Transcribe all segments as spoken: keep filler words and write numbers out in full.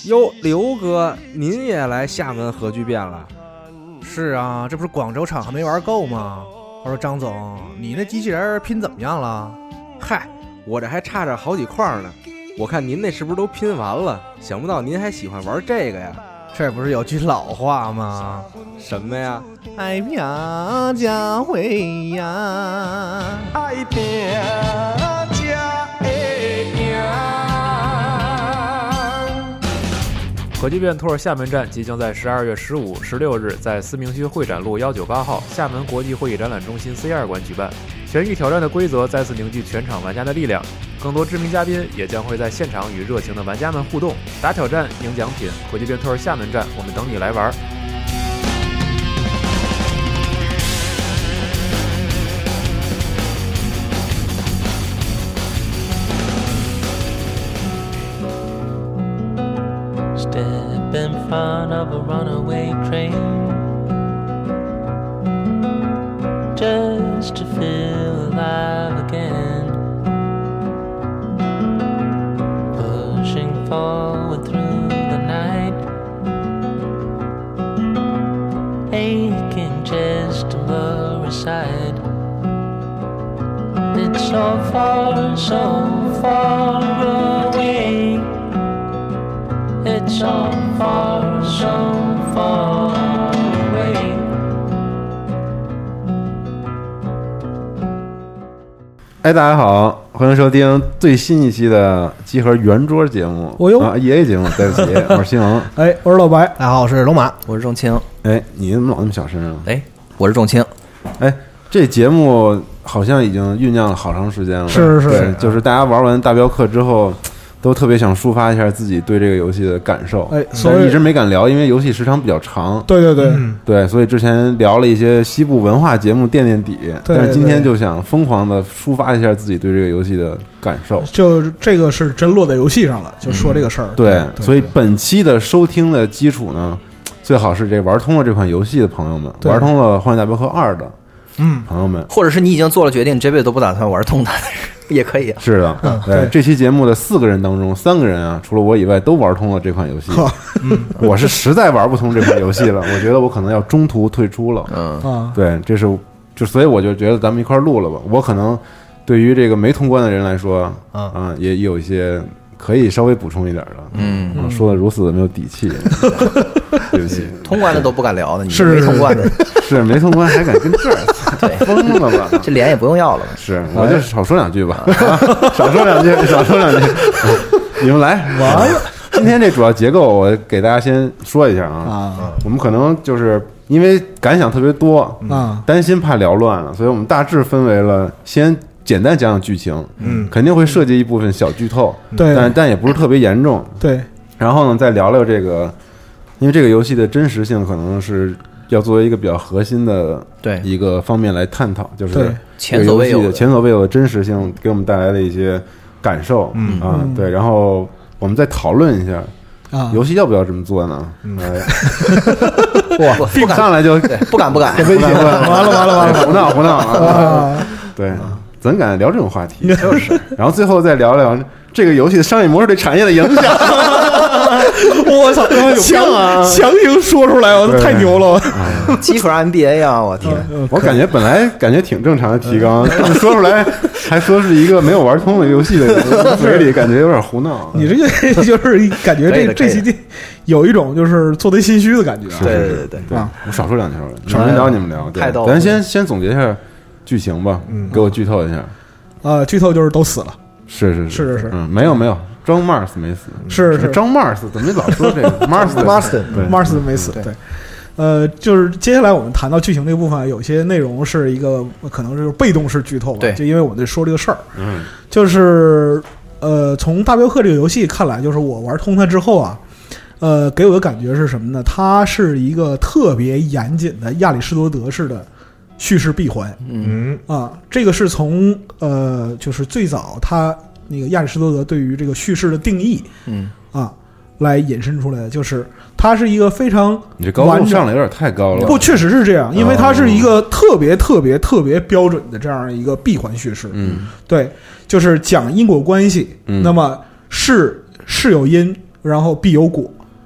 哟，刘哥，您也来厦门核聚变了？ 是啊，这不是广州场还没玩够吗？我说张总，你那机器人拼怎么样了？ 嗨，我这还差着好几块呢。我看您那是不是都拼完了？想不到您还喜欢玩这个呀？ 这不是有句老话吗？ 什么呀？ 爱拼才会呀， 爱拼才会赢。 核聚变 Tour 厦门站即将在十二月十五、十六日在思明区会展路一九八号厦门国际会议展览中心 C 二馆举办。全域挑战的规则再次凝聚全场玩家的力量，更多知名嘉宾也将会在现场与热情的玩家们互动，打挑战、赢奖品。核聚变 Tour 厦门站，我们等你来玩。 Step in front of a runaway train just to feel alive again, pushing forward through the night, aching just to blur aside. It's so far, so far away. It's so far, so far away. 哎，大家好，欢迎收听最新一期的集合圆桌节目。 哦哟啊 ，E A 节目，对不起，我是新王。 哎，我是老白。大家好，我是龙马， 我是仲青。 哎，你怎么老那么小声啊？ 哎，我是仲青。 哎，这节目好像已经酝酿了好长时间了。 是是是， 就是大家玩完大镖客之后，都特别想抒发一下自己对这个游戏的感受。 哎， 所以一直没敢聊，因为游戏时长比较长。 对对对、 嗯、对，所以之前聊了一些西部文化节目垫垫底， 对对对， 但是今天就想疯狂的抒发一下自己对这个游戏的感受。 就这个是真落在游戏上了，就说这个事儿、嗯。 对，对，所以本期的收听的基础呢，最好是这玩通了这款游戏的朋友们，玩通了《荒野大镖客二》的嗯朋友们， 或者是你已经做了决定，这辈子都不打算玩通它。也可以、啊， 是的， 嗯、 对, 对这期节目的四个人当中，三个人啊，除了我以外都玩通了这款游戏。嗯，我是实在玩不通这款游戏了，我觉得我可能要中途退出了。嗯，对，这是就所以我就觉得咱们一块录了吧。我可能对于这个没通关的人来说，啊、嗯，也有一些可以稍微补充一点的。 嗯， 我说的如此的没有底气，对不起， 通关的都不敢聊的，你是没通关的， 是没通关还敢跟这儿， 对， 疯了吧？ 这脸也不用要了。 是，我就少说两句吧，啊、少说两句，少说两句。你们来，完了。今天这主要结构，我给大家先说一下啊。啊我们可能就是因为感想特别多啊，担心怕聊乱了，所以我们大致分为了先简单讲讲剧情，嗯，肯定会涉及一部分小剧透，对，但但也不是特别严重， 对。 然后呢，再聊聊这个，因为这个游戏的真实性可能是要作为一个比较核心的对一个方面来探讨，就是前所未有的前所未有的真实性给我们带来的一些感受，嗯啊，对，然后我们再讨论一下。啊，游戏要不要这么做呢？嗯、 哇，不敢上来就不敢不敢， 不敢不敢， 完了完了完了， 胡闹胡闹啊！对，怎敢聊这种话题？ 就是， 然后最后再聊聊这个游戏的商业模式对产业的影响。 我操，强啊！强行说出来，我太牛了！ 基础 M B A 啊，我天！ 我感觉本来感觉挺正常的提纲，说出来还说是一个没有玩通的游戏的人，嘴里感觉有点胡闹。 你这个就是感觉这这期有一种就是做贼心虚的感觉。 对对对对啊！我少说两句，你们聊你们聊， 太逗了。 咱先先总结一下剧情吧，给我剧透一下。 啊，剧透就是都死了。 是是是是是， 嗯，没有没有。张 Mars 没死， 是是张 Mars 怎么老说这个 Mars Mars Mars 没死，对，呃，就是接下来我们谈到剧情这个部分，有些内容是一个可能是被动式剧透吧， 对， 就因为我们在说这个事儿， 嗯， 就是呃，从大镖客这个游戏看来，就是我玩通它之后啊，呃，给我的感觉是什么呢？它是一个特别严谨的亚里士多德式的叙事闭环， 嗯啊，这个是从呃，就是最早它。那个亚里士多德对于这个叙事的定义， 嗯啊，来引申出来的，就是它是一个非常你这高度上来有点太高了， 不，确实是这样，因为它是一个特别特别特别标准的这样一个闭环叙事， 嗯， 对，就是讲因果关系， 嗯， 那么事事有因，然后必有果，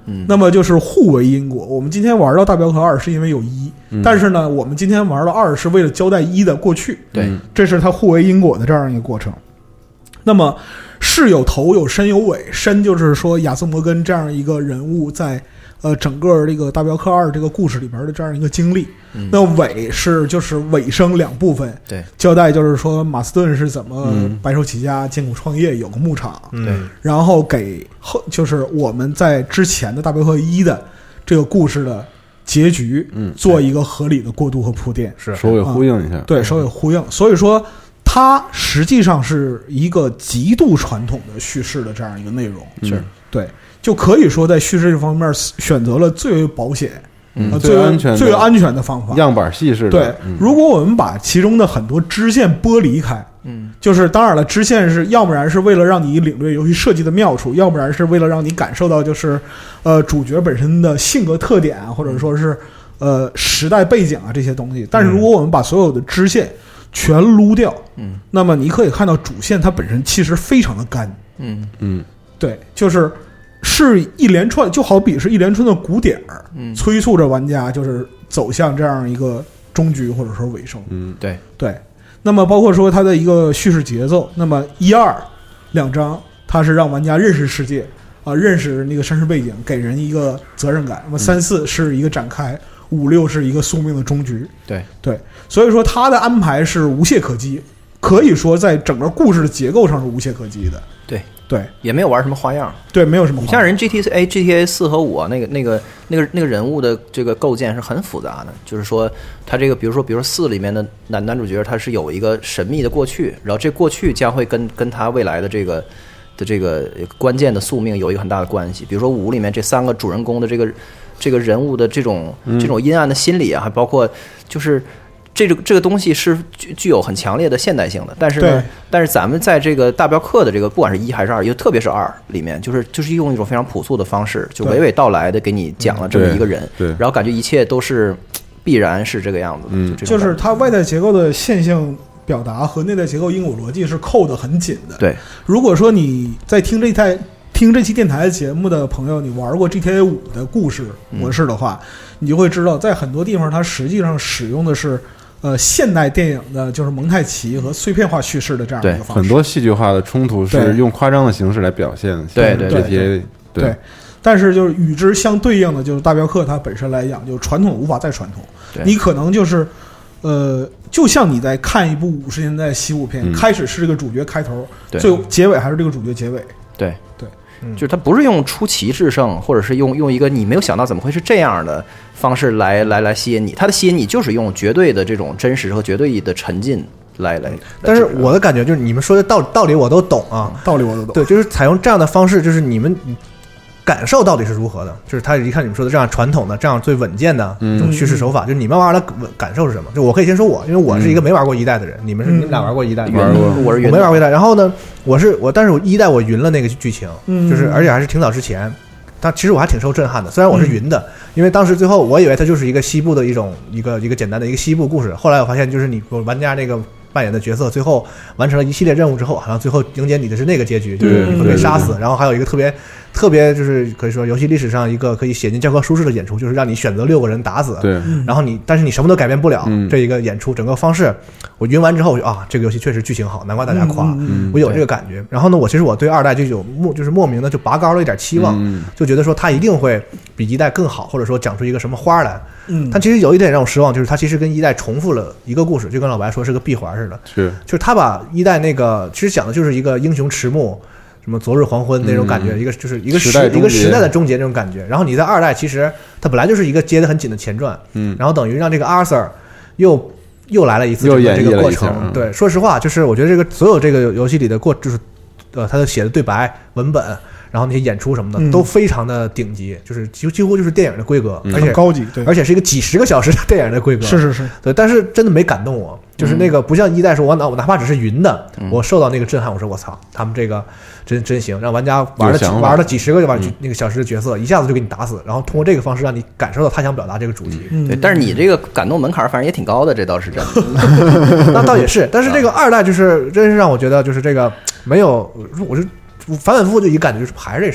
嗯， 那么就是互为因果。我们今天玩到大镖客二是因为有一、嗯，但是呢，我们今天玩到二是为了交代一的过去。 对， 这是它互为因果的这样一个过程。那么事有头，有身有尾，身就是说亚瑟摩根这样一个人物在呃整个这个大镖客二这个故事里边的这样一个经历。嗯、那尾是就是尾声两部分， 对， 交代就是说马斯顿是怎么白手起家、艰苦创业，有个牧场， 对、嗯， 然后给后就是我们在之前的大镖客一的这个故事的结局，嗯，做一个合理的过渡和铺垫， 是首尾呼应一下， 啊、对，首尾呼应。所以说，它实际上是一个极度传统的叙事的这样一个内容， 是、 嗯、对，就可以说在叙事这方面选择了最为保险。 嗯， 呃、最安全、 最安全的方法， 样板戏式的。 对、嗯，如果我们把其中的很多支线剥离开，嗯，就是当然了，支线是要不然是为了让你领略游戏设计的妙处，要不然是为了让你感受到就是呃主角本身的性格特点，或者说是呃时代背景啊这些东西。但是如果我们把所有的支线全撸掉，嗯，那么你可以看到主线它本身其实非常的干， 嗯嗯，对，就是。是一连串，就好比是一连串的鼓点儿，嗯，催促着玩家就是走向这样一个终局或者说尾声。 嗯，对对。那么包括说它的一个叙事节奏，那么一二两章它是让玩家认识世界啊、呃，认识那个身世背景，给人一个责任感。那么三四是一个展开，五六是一个宿命的终局。 对对，所以说它的安排是无懈可击，可以说在整个故事的结构上是无懈可击的。 对。 对， 也没有玩什么花样。 对，没有什么花样。 你像人 G T A、G T A 四和五、啊、那个、那个、那个、那个人物的这个构建是很复杂的。就是说，他这个，比如说，比如说四里面的男男主角，他是有一个神秘的过去，然后这过去将会跟跟他未来的这个的这个关键的宿命有一个很大的关系。比如说五里面这三个主人公的这个这个人物的这种这种阴暗的心理啊，还包括就是。这个这个东西是具具有很强烈的现代性的，但是呢，但是咱们在这个大镖客的这个不管是一还是二，又特别是二里面，就是就是用一种非常朴素的方式，就娓娓道来的给你讲了这么一个人， 对， 然后感觉一切都是必然是这个样子的， 嗯， 就, 就是它外在结构的线性表达和内在结构因果逻辑是扣得很紧的。 对， 如果说你在听这台听这期电台节目的朋友，你玩过 G T A 五的故事模式的话，嗯、你就会知道，在很多地方它实际上使用的是。呃，现代电影的就是蒙太奇和碎片化叙事的这样一个方式， 很多戏剧化的冲突是用夸张的形式来表现。 对对对对对。但是就是与之相对应的，就是大镖客它本身来讲，就传统无法再传统。你可能就是呃，就像你在看一部五十年代西部片，嗯、开始是这个主角开头，最后结尾还是这个主角结尾。 对对。 就是他不是用出奇制胜，或者是用用一个你没有想到怎么会是这样的方式来来来吸引你，他的吸引你就是用绝对的这种真实和绝对的沉浸来来。 但是我的感觉就是你们说的道道理我都懂啊， 道理我都懂。 对，就是采用这样的方式，就是你们感受到底是如何的？就是他一看你们说的这样传统的、这样最稳健的这种叙事手法，嗯、就是你们玩的感受是什么？就我可以先说我，因为我是一个没玩过一代的人，嗯、你们是你们俩玩过一代， 玩过， 我是我没玩过一代。然后呢，我是我，但是我一代我云了那个剧情， 嗯、 就是而且还是挺早之前。但其实我还挺受震撼的，虽然我是云的，嗯、因为当时最后我以为它就是一个西部的一种一个一个简单的一个西部故事，后来我发现就是你玩家那个。扮演的角色最后完成了一系列任务之后，好像最后迎接你的是那个结局，就是你会被杀死。然后还有一个特别特别就是可以说游戏历史上一个可以写进教科书式的演出，就是让你选择六个人打死。 对， 然后你但是你什么都改变不了，嗯、这一个演出整个方式，我云完之后我就啊，这个游戏确实剧情好，难怪大家夸， 嗯、 我有这个感觉。然后呢，我其实我对二代就有莫就是莫名的就拔高了一点期望， 嗯、 就觉得说它一定会比一代更好，或者说讲出一个什么花来。 嗯， 但其实有一点让我失望，就是它其实跟一代重复了一个故事，就跟老白说是个闭环似的。 是， 就是他把一代那个其实讲的就是一个英雄迟暮，什么昨日黄昏那种感觉，嗯、一个就是一个时一个时代的终结那种感觉。然后你在二代其实它本来就是一个接得很紧的前传， 嗯， 然后等于让这个 Arthur 又又来了一次这个这个过程。对，说实话，就是我觉得这个所有这个游戏里的过就是呃他的写的对白文本。然后那些演出什么的、嗯、都非常的顶级，就是几几乎就是电影的规格， 嗯、 而且高级，对， 而且是一个几十个小时的电影的规格， 是是是， 对。但是真的没感动我，就是那个不像一代说，我哪我哪怕只是云的，嗯、我受到那个震撼，我说我操，他们这个真真行，让玩家玩了玩了几十个玩、嗯、那个小时的角色，一下子就给你打死，然后通过这个方式让你感受到他想表达这个主题。 嗯、对，但是你这个感动门槛反正也挺高的，这倒是真的。 那倒也是，但是这个二代就是真是让我觉得就是这个没有，我就反反复复就一感觉就是还是这事儿嘛。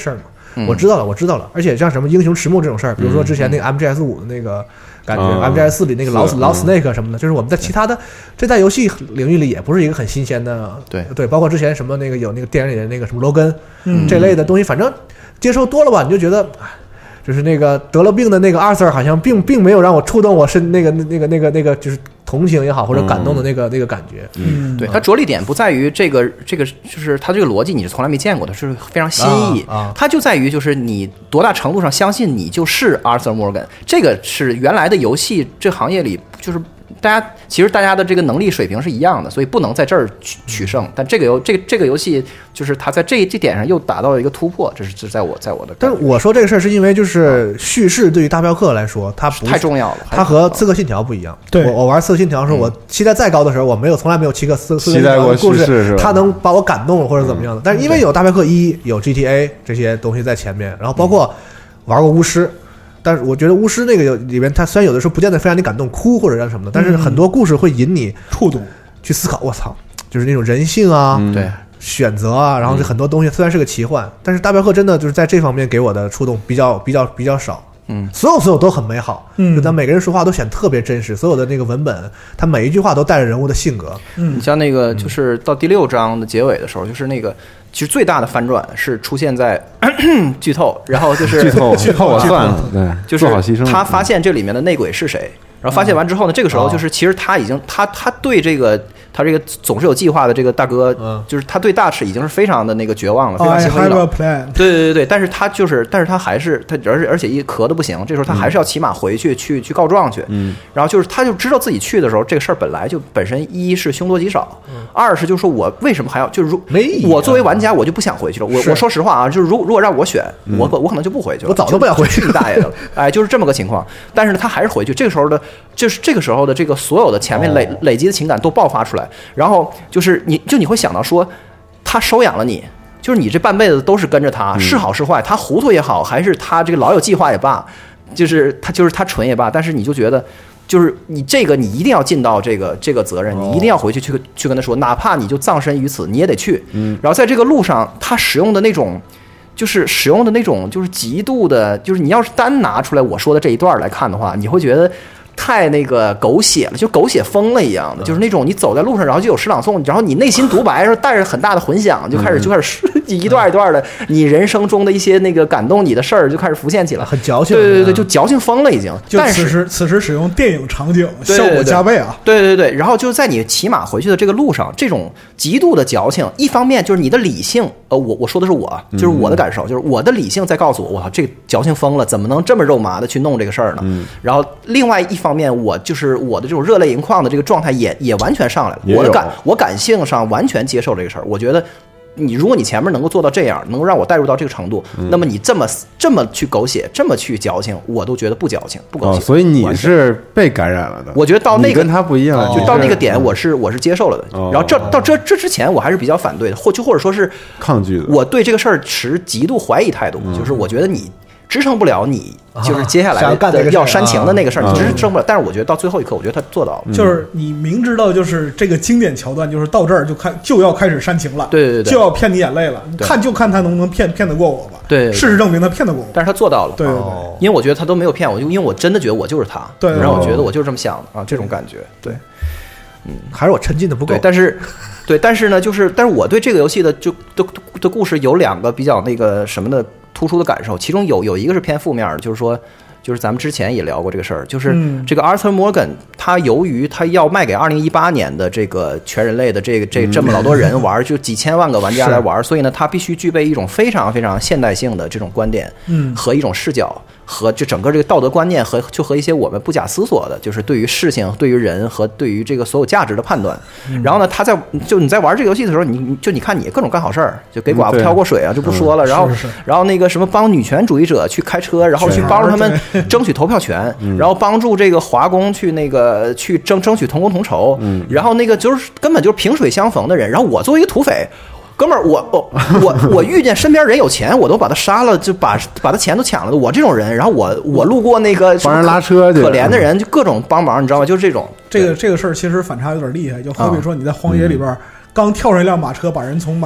嗯我知道了，我知道了。而且像什么英雄迟暮这种事儿，比如说之前那个 M G S 五的那个感觉、 嗯、 ，M G S 四里那个老是老 Snake 什么的，就是我们在其他的这代游戏领域里也不是一个很新鲜的， 对对，包括之前什么那个有那个电影里的那个什么罗根， 嗯这类的东西，反正接受多了吧，你就觉得。就是那个得了病的那个阿 Sir， 好像并并没有让我触动我身那个那个那个那个就是同情也好或者感动的那个、嗯、那个感觉。 嗯， 对，它着力点不在于这个这个，就是它这个逻辑你是从来没见过的，是非常新意。 啊啊、 它就在于就是你多大程度上相信你就是 Arthur Morgan， 这个是原来的游戏这行业里就是。大家其实大家的这个能力水平是一样的，所以不能在这儿取取胜。但这个游这个这个游戏就是它在这这点上又达到了一个突破，这是这是在我在我的。 但是我说这个事儿是因为就是叙事对于大镖客来说，它不太重要了， 它和刺客信条不一样。 对， 我我玩刺客信条的时候，我期待再高的时候，我没有从来没有期待刺刺客信条的故事，它能把我感动或者怎么样的。但是因为有大镖客一，有 G T A 这些东西在前面，然后包括玩过巫师。但是我觉得巫师那个里面，它虽然有的时候不见得非让你感动哭或者让什么的，但是很多故事会引你触动， 去思考。我操，就是那种人性啊， 对， 选择啊，然后这很多东西虽然是个奇幻，但是大镖客真的就是在这方面给我的触动比较比较比较少。 嗯， 所有所有都很美好，嗯，就咱每个人说话都显得特别真实，所有的那个文本，他每一句话都带着人物的性格。 嗯， 你像那个就是到第六章的结尾的时候，就是那个其实最大的反转是出现在咳咳剧透，然后就是剧透，剧透我算了，对， 就是做好牺牲。 他发现这里面的内鬼是谁，然后发现完之后呢，这个时候就是其实他已经他他对这个。他这个总是有计划的这个大哥，嗯，就是他对大赤已经是非常的那个绝望了，非常心灰意冷。对对对对，但是他就是，但是他还是他，而且而且一咳的不行，这时候他还是要骑马回去、嗯、去去告状去。嗯，然后就是他就知道自己去的时候，这个事儿本来就本身一是凶多吉少，嗯、二是就是说我为什么还要就是如没意义、啊、 我作为玩家我就不想回去了。我我说实话啊，就是如如果让我选，嗯、我我可能就不回去了， 我早都不想回去， 你大爷的了，哎，就是这么个情况。但是呢，他还是回去。这个时候的，就是这个时候的这个所有的前面累、哦、累积的情感都爆发出来，然后。就是你就你会想到说，他收养了你，就是你这半辈子都是跟着他，是好是坏，他糊涂也好，还是他这个老有计划也罢，就是他就是他蠢也罢，但是你就觉得，就是你这个你一定要尽到这个这个责任，你一定要回去去去跟他说，哪怕你就葬身于此，你也得去。嗯，然后在这个路上，他使用的那种。就是使用的那种，就是极度的，就是你要是单拿出来我说的这一段来看的话，你会觉得太那个狗血了，就狗血疯了一样的，就是那种你走在路上，然后就有诗朗诵，然后你内心独白，然后带着很大的混响，就开始就开始一段一段的，你人生中的一些那个感动你的事儿就开始浮现起来， 很矫情。 对对对，就矫情疯了已经。 就此时此时使用电影场景，效果加倍啊！ 对对对，然后就在你骑马回去的这个路上，这种极度的矫情，一方面就是你的理性，呃，我我说的是我，就是我的感受，就是我的理性在告诉我，我操，这个矫情疯了，怎么能这么肉麻的去弄这个事儿呢？嗯、然后另外一方面，我就是我的这种热泪盈眶的这个状态也也完全上来了，我的感我感性上完全接受这个事儿，我觉得。你如果你前面能够做到这样，能够让我带入到这个程度，嗯、那么你这么这么去狗血，这么去矫情，我都觉得不矫情，不狗血。 哦、所以你是被感染了的。 我觉得到那个跟他不一样， 就到那个点，我是我是接受了的。 哦、 然后这到这这之前，我还是比较反对的，或就或者说是抗拒的。 我对这个事儿持极度怀疑态度，嗯、就是我觉得你。支撑不了你，就是接下来的要煽情的那个事儿，你支撑不了。但是我觉得到最后一刻，我觉得他做到了。 就是你明知道，就是这个经典桥段，就是到这儿就看就要开始煽情了， 对对对， 就要骗你眼泪了。你看就看他能不能骗骗得过我吧。 对， 事实证明他骗得过我。 但是他做到了。 对对对， 因为我觉得他都没有骗我，就因为我真的觉得我就是他， 对， 让我觉得我就是这么想的啊，这种感觉。对， 嗯，还是我沉浸的不够。 但是。对，但是呢，就是，但是我对这个游戏的就的的故事有两个比较那个什么的突出的感受，其中有有一个是偏负面的，就是说，就是咱们之前也聊过这个事儿，就是这个 Arthur Morgan，他由于他要卖给二零一八年的这个全人类的这个这这么老多人玩，就几千万个玩家来玩，所以呢，他必须具备一种非常非常现代性的这种观点，嗯，和一种视角。和就整个这个道德观念和就和一些我们不假思索的，就是对于事情、对于人和对于这个所有价值的判断。嗯、然后呢，他在就你在玩这个游戏的时候，你就你看你各种干好事儿，就给寡妇挑过水啊，就不说了。 嗯、 然后是是然后那个什么帮女权主义者去开车，然后去帮助他们争取投票权，然后帮助这个华工去那个去争争取同工同酬。嗯、然后那个就是根本就是萍水相逢的人。然后我作为一个土匪。哥们儿，我我我我遇见身边人有钱，我都把他杀了，就把把他钱都抢了。我这种人，然后我我路过那个帮人拉车去， 可怜的人就各种帮忙，你知道吗？就是这种。 这个这个事儿其实反差有点厉害，就好比说你在荒野里边、嗯、刚跳上一辆马车，把人从马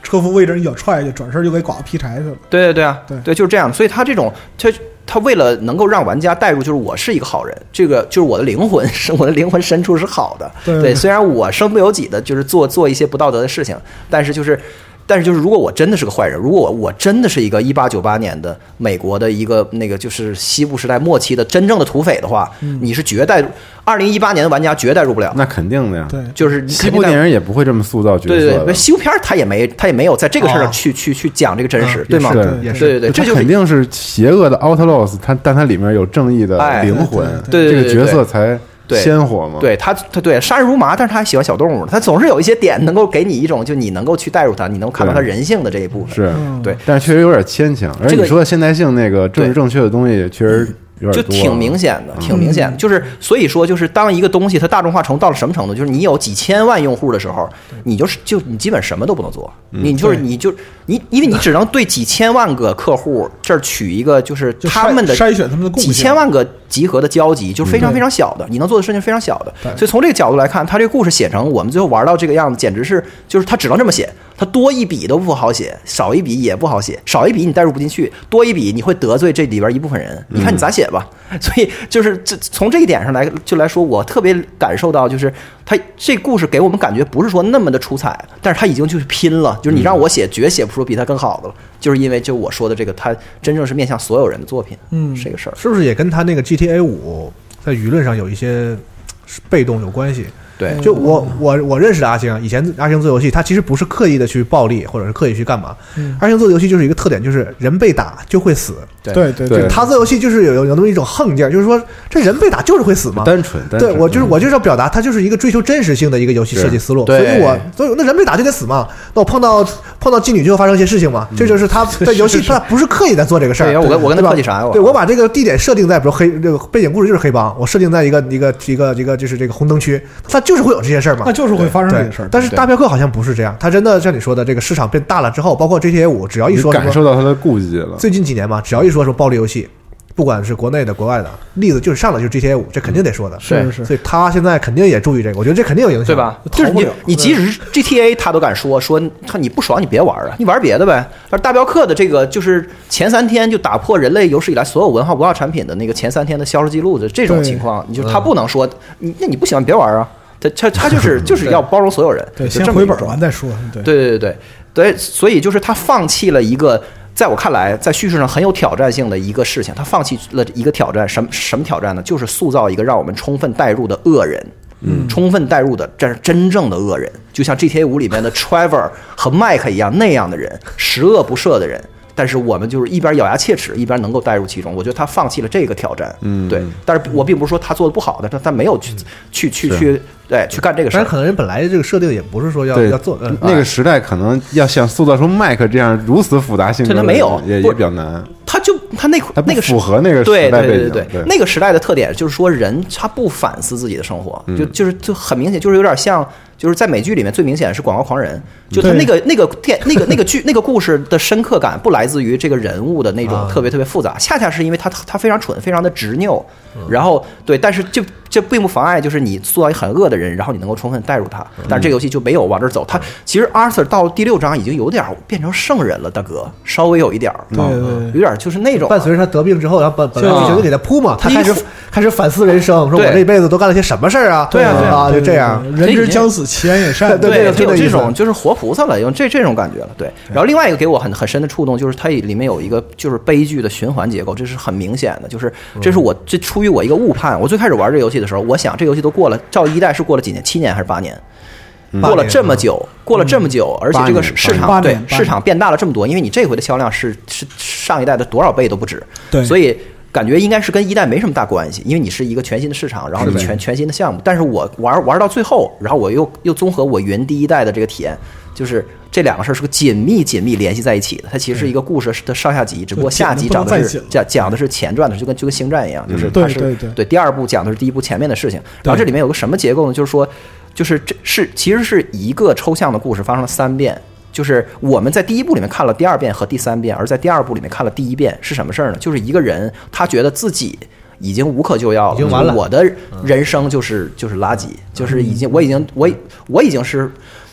车夫位置一脚踹下去，转身就给寡妇劈柴去了。 对对对啊， 对对，就是这样。所以他这种他。他为了能够让玩家带入，就是我是一个好人，这个就是我的灵魂，是我的灵魂深处是好的。 对， 对虽然我身不由己的，就是做做一些不道德的事情，但是就是。但是就是，如果我真的是个坏人，如果我我真的是一个一八九八年的美国的一个那个就是西部时代末期的真正的土匪的话，嗯、你是绝代入。二零一八年的玩家绝代入不了。 那肯定的呀。 对， 就是西部电影也不会这么塑造角色。 对对对，西部片他也没他也没有在这个事儿上去、哦、去去讲这个真实， 嗯、 对吗？ 对对对对，这就肯定是邪恶的 outlaws， 他但他里面有正义的灵魂， 哎、对, 对, 对, 对, 对， 这个角色才。鲜活嘛？ 对他，他对杀人如麻，但是他还喜欢小动物，他总是有一些点能够给你一种，就你能够去带入他，你能看到他人性的这一部分。 是， 对， 但是确实有点牵强。而你说的现代性那个政治正确的东西，确实有点多， 就挺明显的，挺明显的。就是所以说，就是当一个东西它大众化程度到了什么程度，就是你有几千万用户的时候，你就是就你基本什么都不能做，你就是你就你，因为你只能对几千万个客户这儿取一个，就是他们的筛选他们的贡献， 几千万个集合的交集，就是非常非常小的，你能做的事情非常小的。所以从这个角度来看，他这个故事写成我们最后玩到这个样子，简直是就是他只能这么写，他多一笔都不好写，少一笔也不好写，少一笔你带入不进去，多一笔你会得罪这里边一部分人，你看你咋写吧。所以就是这从这一点上来就来说，我特别感受到，就是他这故事给我们感觉不是说那么的出彩，但是他已经就是拼了，就是你让我写绝写不出比他更好的了，就是因为就我说的这个，他真正是面向所有人的作品，嗯，这个事儿是不是也跟他那个 G T A 五在舆论上有一些被动有关系？ 对， 就我我我认识的阿星，以前阿星做游戏，他其实不是刻意的去暴力，或者是刻意去干嘛。嗯、阿星做的游戏就是一个特点，就是人被打就会死。 对对对对， 他做游戏就是有有有那么一种横劲儿，就是说这人被打就是会死嘛。 单纯，单纯对我就是我就是要表达，他就是一个追求真实性的一个游戏设计思路。所以我所以那人被打就得死嘛。那我碰到碰到妓女就会发生一些事情嘛。这就是他在游戏他不是刻意在做这个事儿。 对，我跟我跟他客气啥呀？ 对我把这个地点设定在比如黑这个背景故事就是黑帮，我设定在一个一个一个一个就是这个红灯区，他就是会有这些事儿嘛。 那就是会发生这个事儿， 但是大镖客好像不是这样，他真的像你说的，这个市场变大了之后，包括 G T A 五，只要一说感受到他的顾忌了。 最近几年嘛，只要一说说暴力游戏，不管是国内的、国外的，例子就是上来就是 G T A 五，这肯定得说的。 是是， 所以他现在肯定也注意这个，我觉得这肯定有影响， 对吧？就是你你即使是 G T A， 他都敢说说他你不爽你别玩啊，你玩别的呗。而大镖客的这个就是前三天就打破人类有史以来所有文化文化产品的那个前三天的销售记录的这种情况，你就他不能说你那你不喜欢别玩啊。他他他就是就是要包容所有人， 对，先回本完再说。对对对对对，所以就是他放弃了一个，在我看来，在叙事上很有挑战性的一个事情，他放弃了一个挑战，什么什么挑战呢？就是塑造一个让我们充分带入的恶人，嗯，充分带入的这是真正的恶人，就像 G T A 五里面的 Trevor 和 Mike 一样那样的人，十恶不赦的人。但是我们就是一边咬牙切齿，一边能够带入其中。我觉得他放弃了这个挑战，嗯，对。但是我并不是说他做的不好，但是他没有去、嗯、去去去，对，去干这个事儿。 但是可能人本来这个设定也不是说要要做、嗯， 那个时代可能要想塑造出麦克这样如此复杂性格的， 他没有， 也也比较难。 他就他那他那个符合那个时代背景， 对对对对，那个时代的特点就是说人他不反思自己的生活， 嗯、 就就是就很明显，就是有点像。就是在美剧里面最明显的是《广告狂人》，就他那个那个电那个那个剧那个故事的深刻感不来自于这个人物的那种特别特别复杂，恰恰是因为他他非常蠢，非常的执拗，然后对，但是就这并不妨碍就是你塑造一个很恶的人，然后你能够充分带入他。但是这个游戏就没有往这儿走，他其实 Arthur 到第六章已经有点变成圣人了，大哥，稍微有一点儿， 对对， 有点就是那种伴随着他得病之后，然后本本来就给他铺嘛，他开始开始反思人生，说我这一辈子都干了些什么事儿啊？ 对啊啊，就这样， 人之将死，其言也善。 对，就有这种就是活菩萨了，用这这种感觉了。对，然后另外一个给我很很深的触动，就是它里面有一个就是悲剧的循环结构，这是很明显的。就是这是我这出于我一个误判，我最开始玩这游戏的时候，我想这游戏都过了，照一代是过了几年，七年还是八年？过了这么久，过了这么久，而且这个市场对市场变大了这么多，因为你这回的销量是是上一代的多少倍都不止， 对， 所以。感觉应该是跟一代没什么大关系，因为你是一个全新的市场，然后你全全新的项目。但是我玩玩到最后，然后我又又综合我云第一代的这个体验，就是这两个事儿是个紧密紧密联系在一起的。它其实是一个故事的上下集，只不过下集讲的是讲讲的是前传的，就跟就跟星战一样，就是它是、 嗯、对对对, 对第二部讲的是第一部前面的事情。然后这里面有个什么结构呢？就是说，就是这是其实是一个抽象的故事发生了三遍。就是我们在第一部里面看了第二遍和第三遍，而在第二部里面看了第一遍是什么事儿呢？就是一个人他觉得自己已经无可救药了， 已经完了， 我的人生就是就是垃圾，就是已经我已经我我已经是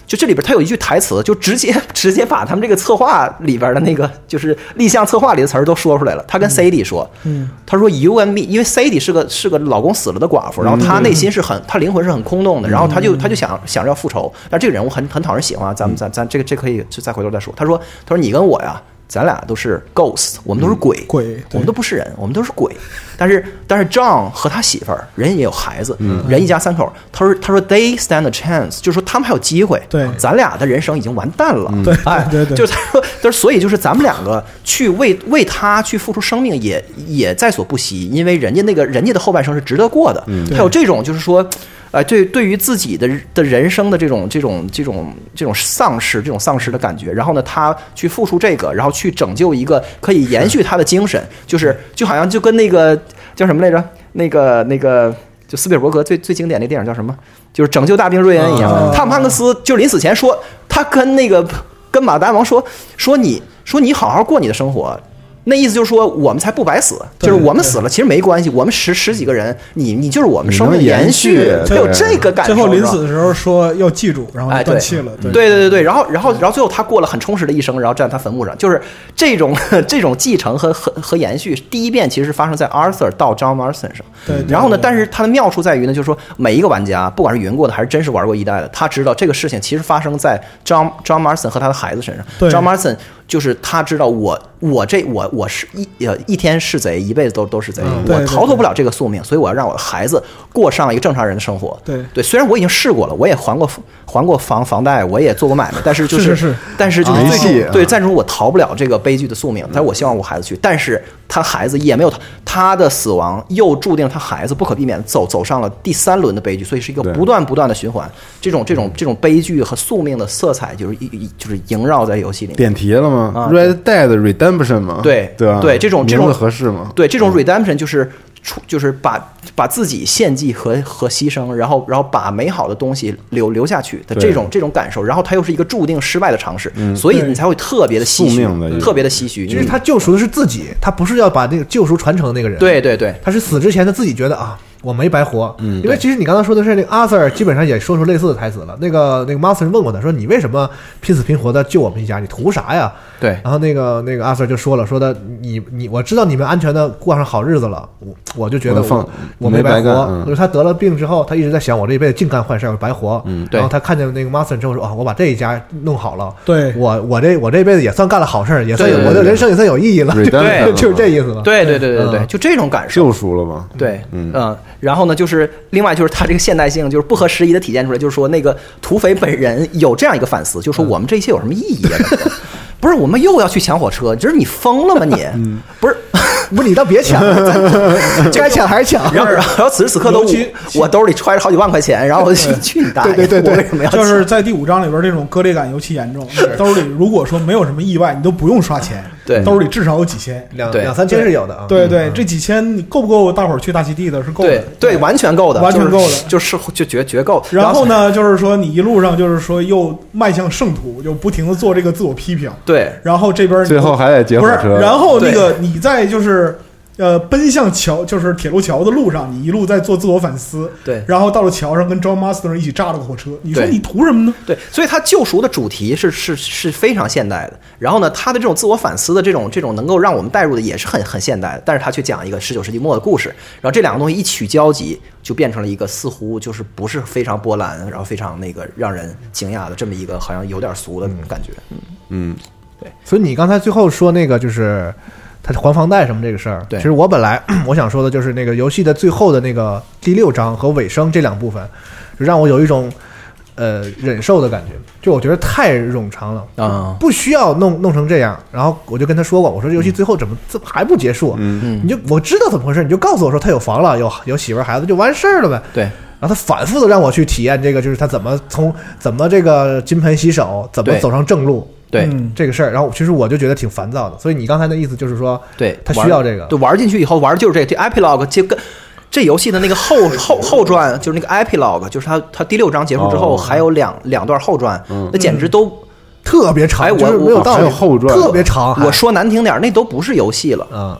就这里边他有一句台词，就直接直接把他们这个策划里边的那个就是立项策划里的词儿都说出来了。他跟 Sadie 说，嗯，他说 You and me， 因为 Sadie 是个是个老公死了的寡妇，然后他内心是很，他灵魂是很空洞的，然后他就他就想想着要复仇，但这个人物很很讨人喜欢，咱们咱咱这个这可以再回头再说。他说他说你跟我呀。咱俩都是 ghost， 我们都是鬼， 嗯、鬼， 我们都不是人，我们都是鬼。但是但是 John 和他媳妇儿，人也有孩子，嗯、人一家三口。他说他说 they stand a chance， 就是说他们还有机会。 对， 咱俩的人生已经完蛋了。 对， 哎， 对对， 就是他说，他说所以就是咱们两个去为为他去付出生命也也在所不惜，因为人家那个人家的后半生是值得过的。嗯，还有这种就是说。呃，对，对于自己的的人生的这种这种这种这种丧失，这种丧失的感觉，然后呢，他去付出这个，然后去拯救一个可以延续他的精神，就是就好像就跟那个叫什么来着，那个那个就斯皮尔伯格最最经典的电影叫什么，就是拯救大兵瑞恩一样。哦、汤姆汉克斯就临死前说，他跟那个跟马达蒙说说你说你好好过你的生活。那意思就是说，我们才不白死，就是我们死了，其实没关系。我们十十几个人，你你就是我们生命延续，他有这个感受。 最后临死的时候说要记住，然后就断气了。 对对对对，然后然后然后最后他过了很充实的一生，然后站在他坟墓上，就是这种这种继承和和和延续。第一遍其实是发生在 Arthur 到 John Marston 上， 对。 然后呢，但是它的妙处在于呢，就是说每一个玩家，不管是云过的还是真是玩过一代的，他知道这个事情其实发生在 John John Marston 和他的孩子身上。John Marston 就是他知道我我这我我是一呃一天是贼，一辈子都都是贼， 嗯、 我逃脱不了这个宿命，所以我要让我的孩子过上一个正常人的生活。 对对，虽然我已经试过了，我也还过还过房房贷，我也做过买卖，但是就是是是是但是就是最终、 啊、 对，暂时我逃不了这个悲剧的宿命，但是我希望我孩子去，但是他孩子也没有他他的死亡又注定他孩子不可避免走走上了第三轮的悲剧，所以是一个不断不断的循环。这种这种这种悲剧和宿命的色彩就是一就是萦绕在游戏里面。 点题了吗、 啊、 ？Red Dead Redemption 嘛？ 对对吧？ 对，这种这种合适吗？ 对，这种 Redemption 就是出就是把把自己献祭和和牺牲，然后然后把美好的东西留留下去的这种这种感受，然后它又是一个注定失败的尝试，嗯、所以你才会特别的唏嘘，特别的唏嘘。 其实他救赎的是自己，他不是要把那个救赎传承的那个人。 对对对， 他是死之前他自己觉得啊。我没白活，嗯，因为其实你刚刚说的是那个 Arthur 基本上也说出类似的台词了。那个那个 Marston 问过他说：“你为什么拼死拼活的救我们一家？你图啥呀？” 对。 然后那个那个 Arthur 就说了：“说的你你我知道你们安全的过上好日子了，我我就觉得我我没白活。嗯”就是他得了病之后，他一直在想我这一辈子净干坏事，我白活。嗯，对。然后他看见那个 Marston 之后说：“啊，我把这一家弄好了， 对我我这我这辈子也算干了好事，也算我的人生也算有意义了。” 对， 就是这意思了。 对对对对对，就这种感受。 救赎了吗？ 对，嗯，然后呢，就是。另外就是他这个现代性就是不合时宜的体现出来，就是说那个土匪本人有这样一个反思，就是说我们这一切有什么意义啊？不是我们又要去抢火车，就是你疯了吗你？嗯、不是， 不是你倒别抢，该抢还是抢。 然后然后此时此刻都我兜里揣着好几万块钱，然后我去你大爷！ 对对对对， 为什么要？ 就是在第五章里边这种割裂感尤其严重。兜里如果说没有什么意外，你都不用刷钱， 对， 兜里至少有几千， 两两三千是有的啊。 对对，这几千你够不够大伙儿去大溪地的？是够的， 对对，完全够的， 完全够的， 就是就绝绝够。 然后呢，就是说你一路上就是说又迈向圣途，就不停的做这个自我批评， 对， 然后这边最后还得接火车， 不是，然后那个你在就是呃奔向桥，就是铁路桥的路上，你一路在做自我反思， 对， 然后到了桥上跟 John Marston 一起炸了个火车，你说你图什么呢？ 对，所以他救赎的主题是是是非常现代的，然后呢，他的这种自我反思的这种这种能够让我们带入的也是很很现代的，但是他却讲一个十九世纪末的故事，然后这两个东西一取交集，就变成了一个似乎就是不是非常波澜，然后非常那个让人惊讶的这么一个好像有点俗的感觉，嗯嗯。 对， 所以你刚才最后说那个就是他还房贷什么这个事儿， 对， 其实我本来我想说的就是那个游戏的最后的那个第六章和尾声这两部分，让我有一种呃忍受的感觉，就我觉得太冗长了啊、嗯， 不需要弄弄成这样。然后我就跟他说过，我说这游戏最后怎么怎么还不结束？嗯，你就我知道怎么回事，你就告诉我说他有房了，有有媳妇孩子就完事儿了呗。 对。 然后他反复的让我去体验这个，就是他怎么从怎么这个金盆洗手，怎么走上正路。 对、 嗯、这个事儿，然后其实我就觉得挺烦躁的，所以你刚才的意思就是说， 对他需要这个， 对，玩进去以后玩就是这个，这 epilogue 就跟这游戏的那个后后后传，就是那个 epilogue， 就是它它第六章结束之后、哦、还有两两段后传，嗯、那简直都特别长， 哎，我就是没有道理， 还有后传特别长。 我说难听点，那都不是游戏了， 嗯。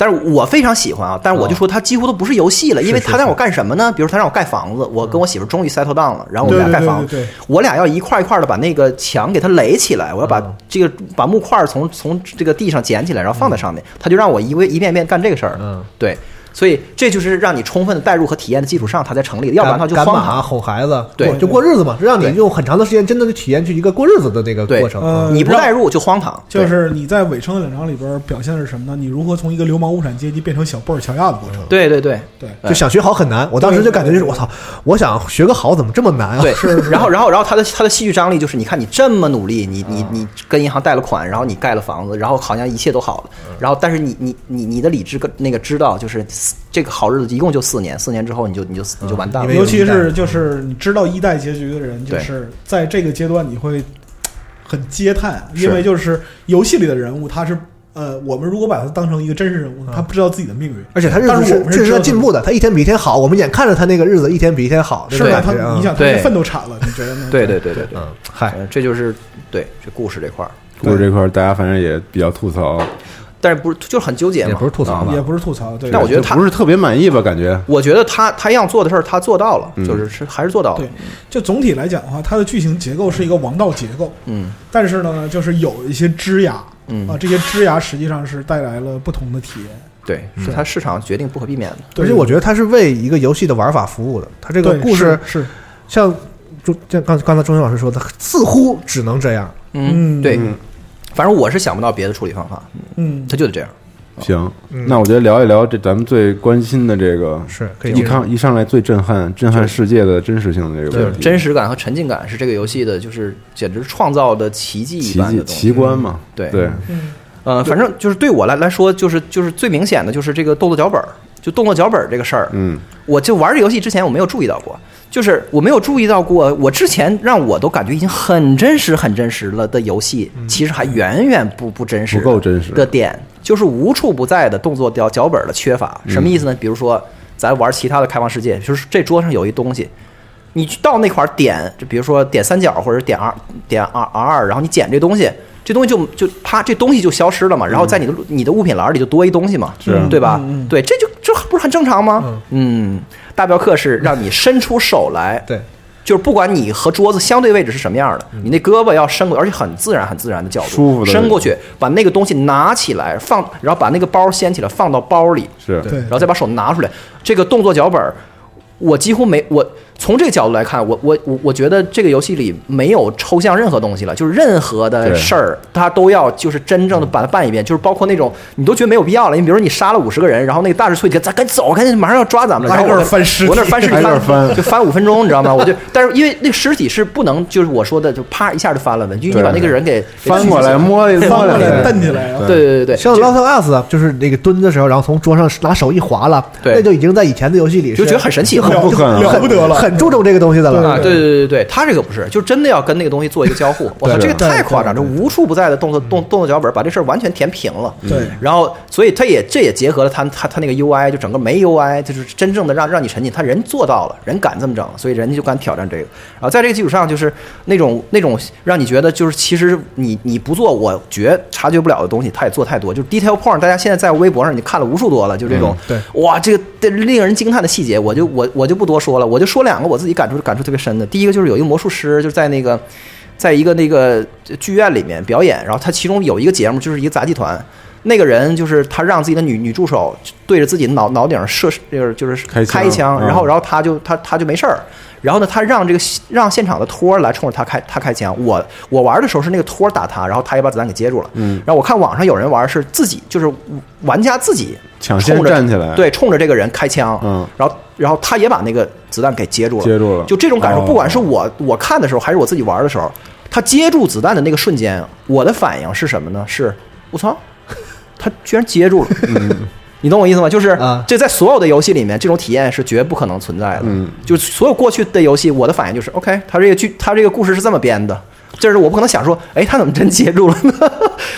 但是我非常喜欢啊，但是我就说它几乎都不是游戏了，因为它让我干什么呢？比如他让我盖房子，我跟我媳妇终于 settle down 了，然后我们俩盖房子，我俩要一块一块的把那个墙给它垒起来，我要把这个把木块从从这个地上捡起来，然后放在上面，他就让我一一遍一遍干这个事儿，嗯，对。所以这就是让你充分的代入和体验的基础上，它才成立的，要不然它就荒唐。 赶马哄孩子， 对， 就过日子嘛，让你用很长的时间真的去体验去一个过日子的那个过程。 呃、 你不代入就荒唐。 就是你在尾声的两章里边表现的是什么呢？你如何从一个流氓无产阶级变成小布尔乔亚的过程？ 对对对对， 就想学好很难。我当时就感觉就是我操，我想学个好怎么这么难啊？ 对，是。然后然后然后他的他的戏剧张力就是，你看你这么努力，你你你跟银行贷了款，然后你盖了房子，然后好像一切都好了，然后但是你你你你的理智跟那个知道就是这个好日子。一共就四年，四年之后你就你就你就完蛋了。 尤其是就是你知道一代结局的人，就是在这个阶段你会很嗟叹，因为就是游戏里的人物他是呃，我们如果把他当成一个真实人物，他不知道自己的命运， 而且他日子是确实在进步的，他一天比一天好，我们眼看着他那个日子一天比一天好， 是吧？他你想他的奋斗产了，你觉得呢？ 对对对对对， 嗯，嗨， 这就是对这故事这块儿， 故事这块儿大家反正也比较吐槽。 但是不是就是很纠结嘛？ 也不是吐槽吧， 也不是吐槽。对， 但我觉得他不是特别满意吧？感觉我觉得他他要做的事儿他做到了，嗯、就是是还是做到了。 对，就总体来讲的话，它的剧情结构是一个王道结构。 嗯， 但是呢，就是有一些枝芽，嗯啊，这些枝芽实际上是带来了不同的体验。 对，是它市场决定不可避免的。 而且我觉得它是为一个游戏的玩法服务的。它这个故事是像像刚刚才钟情老师说的，似乎只能这样。 嗯，对。反正我是想不到别的处理方法，嗯，他就得这样。 行，那我觉得聊一聊这咱们最关心的这个， 是可以一看一上来最震撼、震撼世界的真实性的这个问题， 真实感和沉浸感是这个游戏的，就是简直创造的奇迹一般的奇奇观嘛。 对对， 呃，反正就是对我来来说，就是就是最明显的就是这个动作脚本，就动作脚本这个事儿，嗯，我就玩这游戏之前我没有注意到过。就是我没有注意到过，我之前让我都感觉已经很真实、很真实了的游戏，其实还远远不不真实， 不够真实的点，就是无处不在的动作脚脚本的缺乏。什么意思呢？比如说，咱玩其他的开放世界，就是这桌上有一东西，你到那块点，就比如说点三角或者点 R 点 R R 二，然后你捡这东西。这东西就就啪，这东西就消失了嘛，然后在你的、嗯、你的物品栏里就多一东西嘛， 是对吧？ 嗯、 对，这就这不是很正常吗？嗯，嗯大镖客是让你伸出手来， 对， 就是不管你和桌子相对位置是什么样的，嗯、你那胳膊要伸过，而且很自然、很自然的角度， 舒服的伸过去，把那个东西拿起来放，然后把那个包掀起来放到包里， 是， 对， 然后再把手拿出来，这个动作脚本。我几乎没我从这个角度来看，我我我我觉得这个游戏里没有抽象任何东西了，就是任何的事儿，它都要就是真正的把它办一遍，就是包括那种你都觉得没有必要了。你比如说你杀了五十个人，然后那个大智慧咱赶紧走，赶紧马上要抓咱们了，然后我翻尸体， 我那翻尸体翻就翻五分钟，你知道吗？我就但是因为那个尸体是不能就是我说的就啪一下就翻了的，因为你把那个人给翻过来摸一摸过来蹬起来， 对对对对， 像 Lost Us 就是那个蹲的时候，然后从桌上拿手一划了，那就已经在以前的游戏里就觉得很神奇， 很不可能了不得了， 很注重这个东西的了啊！对对对对对，他这个不是，就真的要跟那个东西做一个交互。我操，这个太夸张，这无处不在的动作动动作脚本把这事儿完全填平了。 对， 然后所以他也这也结合了他他他那个 U I， 就整个没 U I， 就是真正的让让你沉浸。他人做到了，人敢这么整，所以人家就敢挑战这个。然后在这个基础上，就是那种那种让你觉得就是其实你你不做，我觉察觉不了的东西，他也做太多。就是 detail point， 大家现在在微博上你看了无数多了，就这种、 嗯、 对哇，这个令人惊叹的细节，我就我我就不多说了，我就说两个我自己感触感触特别深的。第一个就是有一个魔术师，就是在那个，在一个那个剧院里面表演，然后他其中有一个节目就是一个杂技团，那个人就是他让自己的女女助手对着自己的脑脑顶上射，就是就是开一枪，然后然后他就他他就没事儿。然后呢，他让这个让现场的托来冲着他开他开枪。我我玩的时候是那个托打他，然后他也把子弹给接住了。嗯。然后我看网上有人玩是自己就是玩家自己抢先站起来， 对，冲着这个人开枪。嗯。然后然后他也把那个子弹给接住了。 接住了。 就这种感受，不管是我我看的时候，还是我自己玩的时候，他接住子弹的那个瞬间，我的反应是什么呢？是我操，他居然接住了。嗯。你懂我意思吗？就是这在所有的游戏里面，这种体验是绝不可能存在的。嗯，就所有过去的游戏，我的反应就是 OK， 他这个剧，他这个故事是这么编的，就是我不可能想说，哎，他怎么真接住了呢？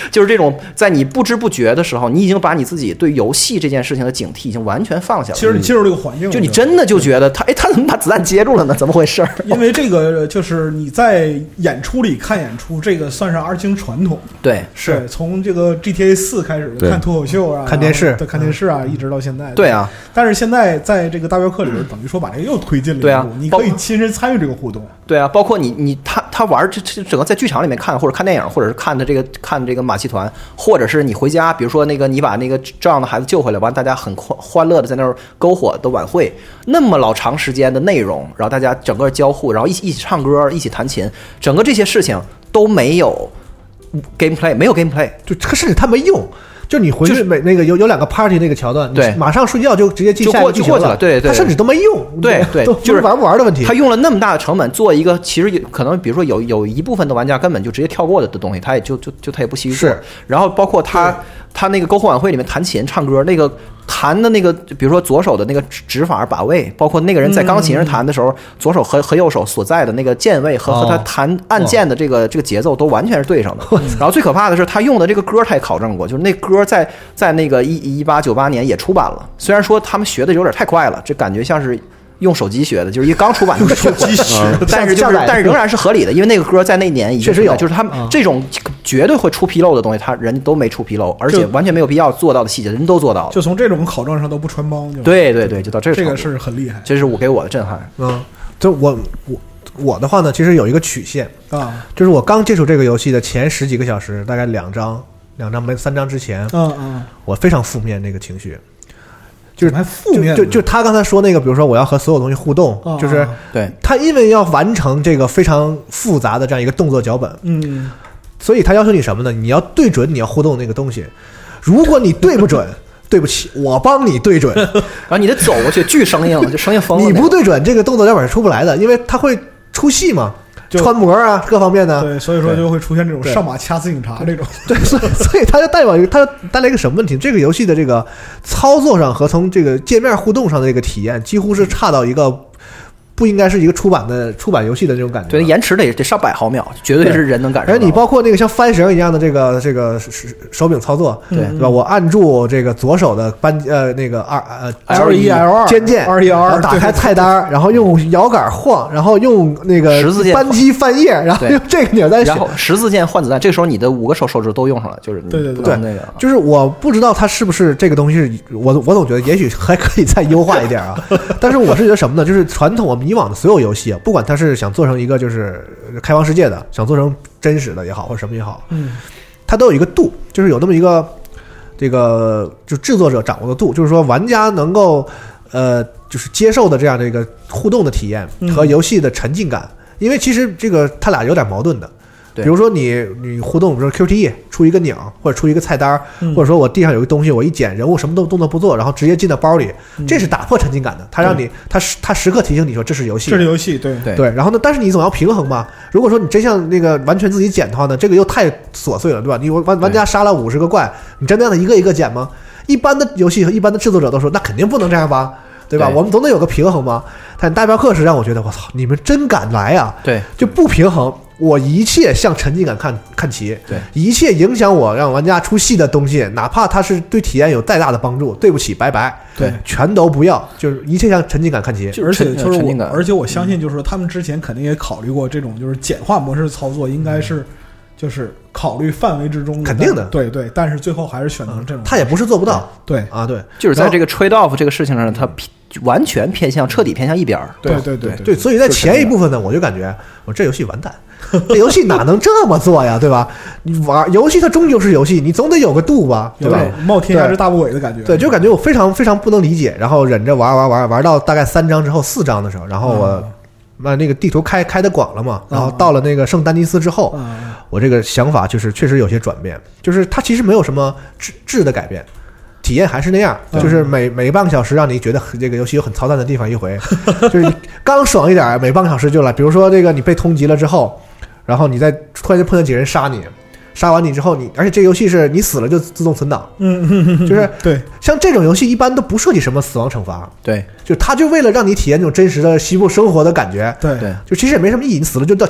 就是这种在你不知不觉的时候，你已经把你自己对游戏这件事情的警惕已经完全放下了。 其实你进入这个环境， 就你真的就觉得他，哎，他怎么把子弹接住了呢？怎么回事？ 因为这个就是你在演出里看演出，这个算是 R 星传统。 对， 是从这个 G T A 四开始看脱口秀啊， 看电视， 对，看电视啊，一直到现在。 对啊， 但是现在在这个大镖客里边，等于说把这个又推进了一步， 对啊， 你可以亲身参与这个互动。 对啊，包括你你他他玩这这整个在剧场里面看，或者看电影，或者是看的这个看这个马戏团，或者是你回家，比如说那个你把那个这样的孩子救回来，完大家很欢欢乐的在那儿篝火的晚会，那么老长时间的内容，然后大家整个交互，然后一起一起唱歌，一起弹琴，整个这些事情都没有 gameplay， 没有 gameplay， 就甚至他没用。就你回去每那个有有两个 party 那个桥段， 对， 马上睡觉就直接进下一个剧情了， 对对， 他甚至都没用， 对对， 就是玩不玩的问题。 他用了那么大的成本做一个，其实可能比如说有有一部分的玩家根本就直接跳过的的东西，他也就就就他也不细去做。 是， 然后包括他他那个篝火晚会里面弹琴唱歌，那个弹的那个，比如说左手的那个指法把位，包括那个人在钢琴上弹的时候，左手和和右手所在的那个键位和和他弹按键的这个这个节奏都完全是对上的。然后最可怕的是他用的这个歌他也考证过，就是那歌在在那个一一八九八年也出版了，虽然说他们学的有点太快了，这感觉像是用手机学的，就是一刚出版的手机学，但是就是但是仍然是合理的，因为那个歌在那年已经确实有， 就是他们这种绝对会出纰漏的东西，他人都没出纰漏，而且完全没有必要做到的细节，人都做到了。 就从这种考证上都不穿帮， 对对对，就到这个这个是很厉害， 这是我给我的震撼。 嗯，就我我我的话呢，其实有一个曲线啊， 就是我刚接触这个游戏的前十几个小时，大概两章两章没三章之前， 嗯嗯， 我非常负面那个情绪。就是还负面， 就就就他刚才说那个，比如说我要和所有东西互动， 哦、 就是对他因为要完成这个非常复杂的这样一个动作脚本， 嗯， 所以他要求你什么呢？你要对准你要互动那个东西，如果你对不准，对不起，我帮你对准， 然后你得走过去，巨生硬，就生硬疯了。 你不对准，这个动作脚本是出不来的，因为它会出戏嘛。穿模啊，各方面的， 对，所以说就会出现这种上马掐死警察这种， 对，所以所以它就代表一个，它带来一个什么问题？这个游戏的这个操作上和从这个界面互动上的这个体验，几乎是差到一个不应该是一个出版的出版游戏的这种感觉。 对，延迟得得上百毫秒，绝对是人能感受到。 而你包括那个像翻绳一样的这个这个手柄操作， 对对吧？我按住这个左手的扳呃那个二呃 L 一 L 二键键 ，R 一 L 二打开菜单，然后用摇杆晃，然后用那个十字键扳机翻页，然后用这个钮再选， 然后十字键换子弹。这个时候你的五个手手指都用上了，就是对对对对那个。 就是我不知道它是不是这个东西是，我我总觉得也许还可以再优化一点啊。但是我是觉得什么呢？就是传统我们以往的所有游戏。不管他是想做成一个就是开放世界的，想做成真实的也好，或者什么也好， 嗯， 它都有一个度，就是有那么一个这个就制作者掌握的度，就是说玩家能够呃就是接受的这样的一个互动的体验和游戏的沉浸感，嗯、因为其实这个它俩有点矛盾的。比如说你你互动，比如说 Q T E 出一个钮或者出一个菜单， 嗯、 或者说我地上有个东西，我一捡，人物什么都动作不做，然后直接进到包里， 嗯、 这是打破沉浸感的。它让你，它它时刻提醒你说这是游戏， 这是游戏，对对对。然后呢，但是你总要平衡吧。如果说你真像那个完全自己捡的话呢，这个又太琐碎了，对吧？你玩玩家杀了五十个怪，你真的让他一个一个捡吗？一般的游戏和一般的制作者都说，那肯定不能这样吧。对吧？ 对我们总得有个平衡嘛。但大镖客是让我觉得，我操，你们真敢来啊！ 对， 就不平衡，我一切向沉浸感看看齐， 对， 一切影响我让玩家出戏的东西，哪怕它是对体验有再大的帮助，对不起，拜拜， 对， 全都不要，就是一切向沉浸感看齐。 而且就是我，而且我相信，就是说他们之前肯定也考虑过这种就是简化模式操作，应该是就是考虑范围之中的， 肯定的， 对对。但是最后还是选择这种， 他也不是做不到， 对啊，对， 就是在这个 trade off 这个事情上，他完全偏向，彻底偏向一边儿。 对对对对，所以在前一部分呢，我就感觉我这游戏完蛋，这游戏哪能这么做呀，对吧？你玩游戏它终究是游戏，你总得有个度吧，对吧？ 冒天下之大不韪的感觉。 对，就感觉我非常非常不能理解，然后忍着玩玩玩玩到大概三章之后四章的时候，然后我那那个地图开开的广了嘛，然后到了那个圣丹尼斯之后，我这个想法就是确实有些转变，就是它其实没有什么质质的改变。体验还是那样，就是每每半个小时让你觉得这个游戏有很操蛋的地方一回，就是你刚爽一点，每半个小时就来。比如说这个你被通缉了之后，然后你再突然间碰见几个人杀你，杀完你之后你，而且这个游戏是你死了就自动存档， 嗯， 就是对， 像这种游戏一般都不涉及什么死亡惩罚， 对， 就他就为了让你体验那种真实的西部生活的感觉， 对对， 就其实也没什么意义，你死了就掉钱，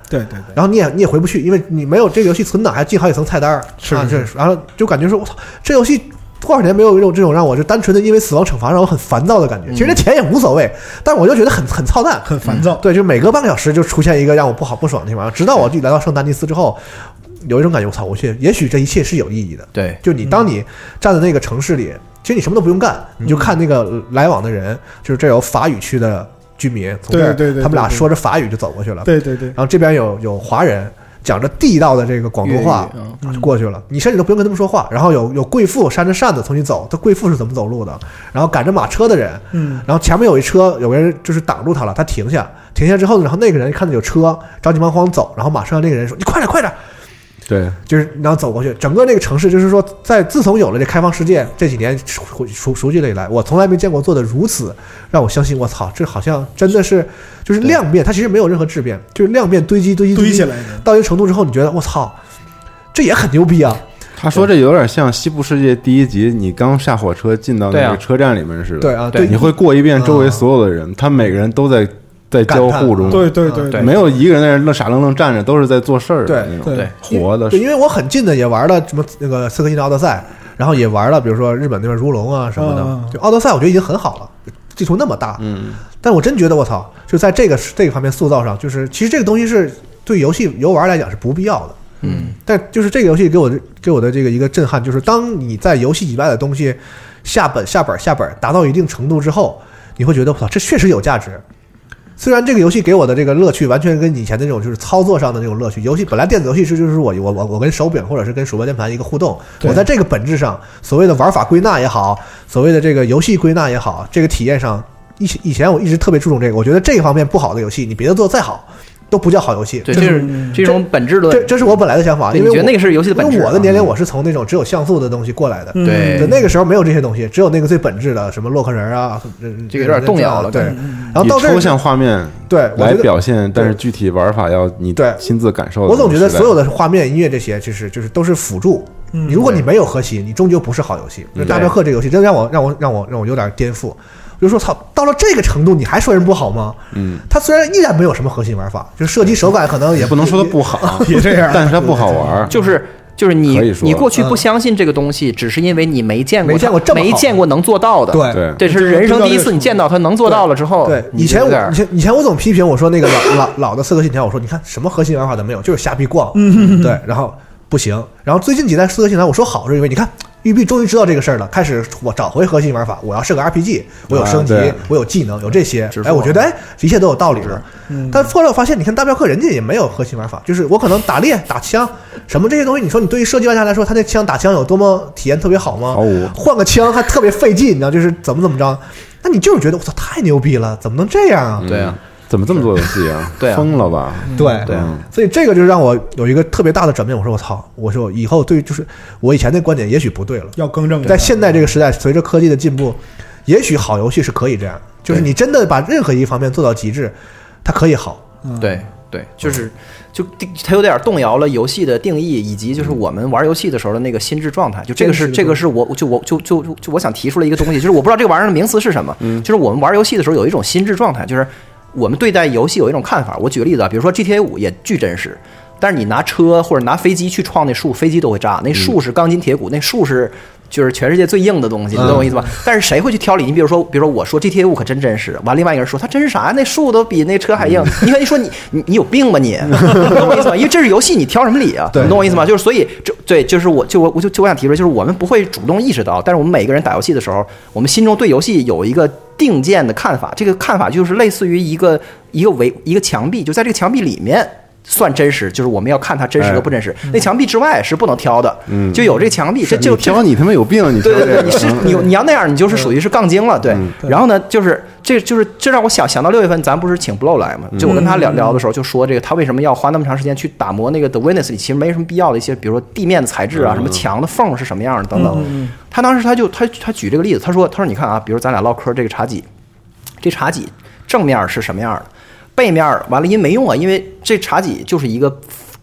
对对对， 然后你也你也回不去，因为你没有这个游戏存档，还进好几层菜单儿， 是啊，这然后就感觉说，我操，这游戏多少年没有一种这种让我就单纯的因为死亡惩罚让我很烦躁的感觉。其实这钱也无所谓，但是我就觉得很很操蛋， 很烦躁。 对，就每隔半个小时就出现一个让我不好不爽的地方，直到我来到圣丹尼斯之后。有一种感觉，我操！我去，也许这一切是有意义的。 对， 就你当你站在那个城市里，其实你什么都不用干，你就看那个来往的人，就是这有法语区的居民，从这儿对对对， 他们俩说着法语就走过去了。 对对对， 然后这边有有华人讲着地道的这个广东话就过去了，你甚至都不用跟他们说话。然后有有贵妇扇着扇子从你走，他贵妇是怎么走路的？然后赶着马车的人， 嗯， 然后前面有一车，有个人就是挡住他了，他停下，停下之后呢，然后那个人看到有车，着急忙慌走，然后马车上那个人说：“你快点，快点！” 对， 就是然后走过去，整个那个城市就是说，在自从有了这开放世界这几年熟熟熟悉了以来，我从来没见过做的如此让我相信，我操，这好像真的是就是量变，它其实没有任何质变，就是量变堆积堆积堆起来的， 到一个程度之后，你觉得我操，这也很牛逼啊。 他说这有点像西部世界第一集，你刚下火车进到那个车站里面似的， 对啊，对， 你会过一遍周围所有的人，他每个人都在。在交互中， 对对对对， 没有一个人在那愣傻愣愣站着，都是在做事儿的那种， 对活的。 对，因为我很近的也玩了什么那个《刺客信条：奥德赛》，然后也玩了，比如说日本那边如龙啊什么的。就《奥德赛》，我觉得已经很好了，地图那么大， 嗯， 但我真觉得我操，就在这个这个方面塑造上，就是其实这个东西是对游戏游玩来讲是不必要的， 嗯， 但就是这个游戏给我的给我的这个一个震撼，就是当你在游戏以外的东西下本下本下本达到一定程度之后，你会觉得我操，这确实有价值。虽然这个游戏给我的这个乐趣完全跟以前的那种就是操作上的那种乐趣，游戏本来电子游戏是就是我我我我跟手柄或者是跟鼠标键盘一个互动，我在这个本质上所谓的玩法归纳也好，所谓的这个游戏归纳也好，这个体验上以以前我一直特别注重这个，我觉得这个方面不好的游戏，你别的做得再好。都不叫好游戏， 对，这是这种本质论， 这这是我本来的想法，因为你觉得那个是游戏的本质。 因为我的年龄，我是从那种只有像素的东西过来的， 对， 那个时候没有这些东西，只有那个最本质的什么洛克人啊， 这个有点动摇了， 对。然后到这抽象画面对来表现，但是具体玩法要你亲自感受。 我总觉得所有的画面、音乐这些，就是就是都是辅助。如果你没有核心，你终究不是好游戏。大镖客这个游戏真的让我让我让我让我有点颠覆。就说操，到了这个程度，你还说人不好吗？ 嗯， 它虽然依然没有什么核心玩法，就是射击手感可能也不能说它不好， 也这样， 但是它不好玩。 就是就是你你过去不相信这个东西，只是因为你没见过没见过这么没见过能做到的。 对对， 这是人生第一次你见到它能做到了之后。 对，以前我以前以前我总批评我说那个老老老的刺客信条，我说你看什么核心玩法都没有，就是瞎逼逛。 嗯， 对，然后不行，然后最近几代刺客信条我说好是因为你看。育碧终于知道这个事儿了，开始我找回核心玩法，我要是个 R P G， 我有升级， 啊、 我有技能，有这些，哎，我觉得哎，一切都有道理了。 嗯、 但后来我发现，你看大镖客人家也没有核心玩法，就是我可能打猎、打枪什么这些东西，你说你对于射击玩家来说，他那枪打枪有多么体验特别好吗？ 哦、 换个枪还特别费劲，你知道，就是怎么怎么着，那你就是觉得我操太牛逼了，怎么能这样啊？ 对啊。 怎么这么做游戏啊？ 对啊， 疯了吧？ 对对， 所以这个就让我有一个特别大的转变。我说我操，我说以后对，就是我以前那观点也许不对了， 要更正。 在现在这个时代，随着科技的进步，也许好游戏是可以这样，就是你真的把任何一方面做到极致，它可以好。 对对，就是就它有点动摇了游戏的定义，以及就是我们玩游戏的时候的那个心智状态。就这个是这个是我就我就就就我想提出来一个东西，就是我不知道这个玩意儿的名词是什么，就是我们玩游戏的时候有一种心智状态，就是。我们对待游戏有一种看法，我举个例子啊，比如说 G T A 五也巨真实，但是你拿车或者拿飞机去撞那树，飞机都会炸，那树是钢筋铁骨，那树是就是全世界最硬的东西，你懂我意思吧？但是谁会去挑理？你比如说，比如说我说 G T A 五可真真实，完另外一个人说它真是啥呀？那树都比那车还硬。你看，你说你你你有病吧你？你懂我意思吗？因为这是游戏，你挑什么理啊？你懂我意思吗？就是所以这对，就是我就我我就就我想提出来，就是我们不会主动意识到，但是我们每个人打游戏的时候，我们心中对游戏有一个定见的看法，这个看法就是类似于一个一个围一个墙壁，就在这个墙壁里面。算真实，就是我们要看它真实和不真实。哎、那墙壁之外是不能挑的，嗯，就有这墙壁，这就挑你他妈有病，你对对对，你是你你要那样，你就是属于是杠精了，对。 嗯、 然后呢，就是这就是这让我想想到六月份，咱不是请 Blow 来嘛？就我跟他聊聊的时候，就说这个他为什么要花那么长时间去打磨那个 The Witness 里其实没什么必要的一些，比如说地面的材质啊，什么墙的缝是什么样的等等。 嗯、 他当时他就他他举这个例子，他说他说你看啊，比如咱俩唠嗑这个茶几，这茶几正面是什么样的？背面完了，因为没用啊，因为这茶几就是一个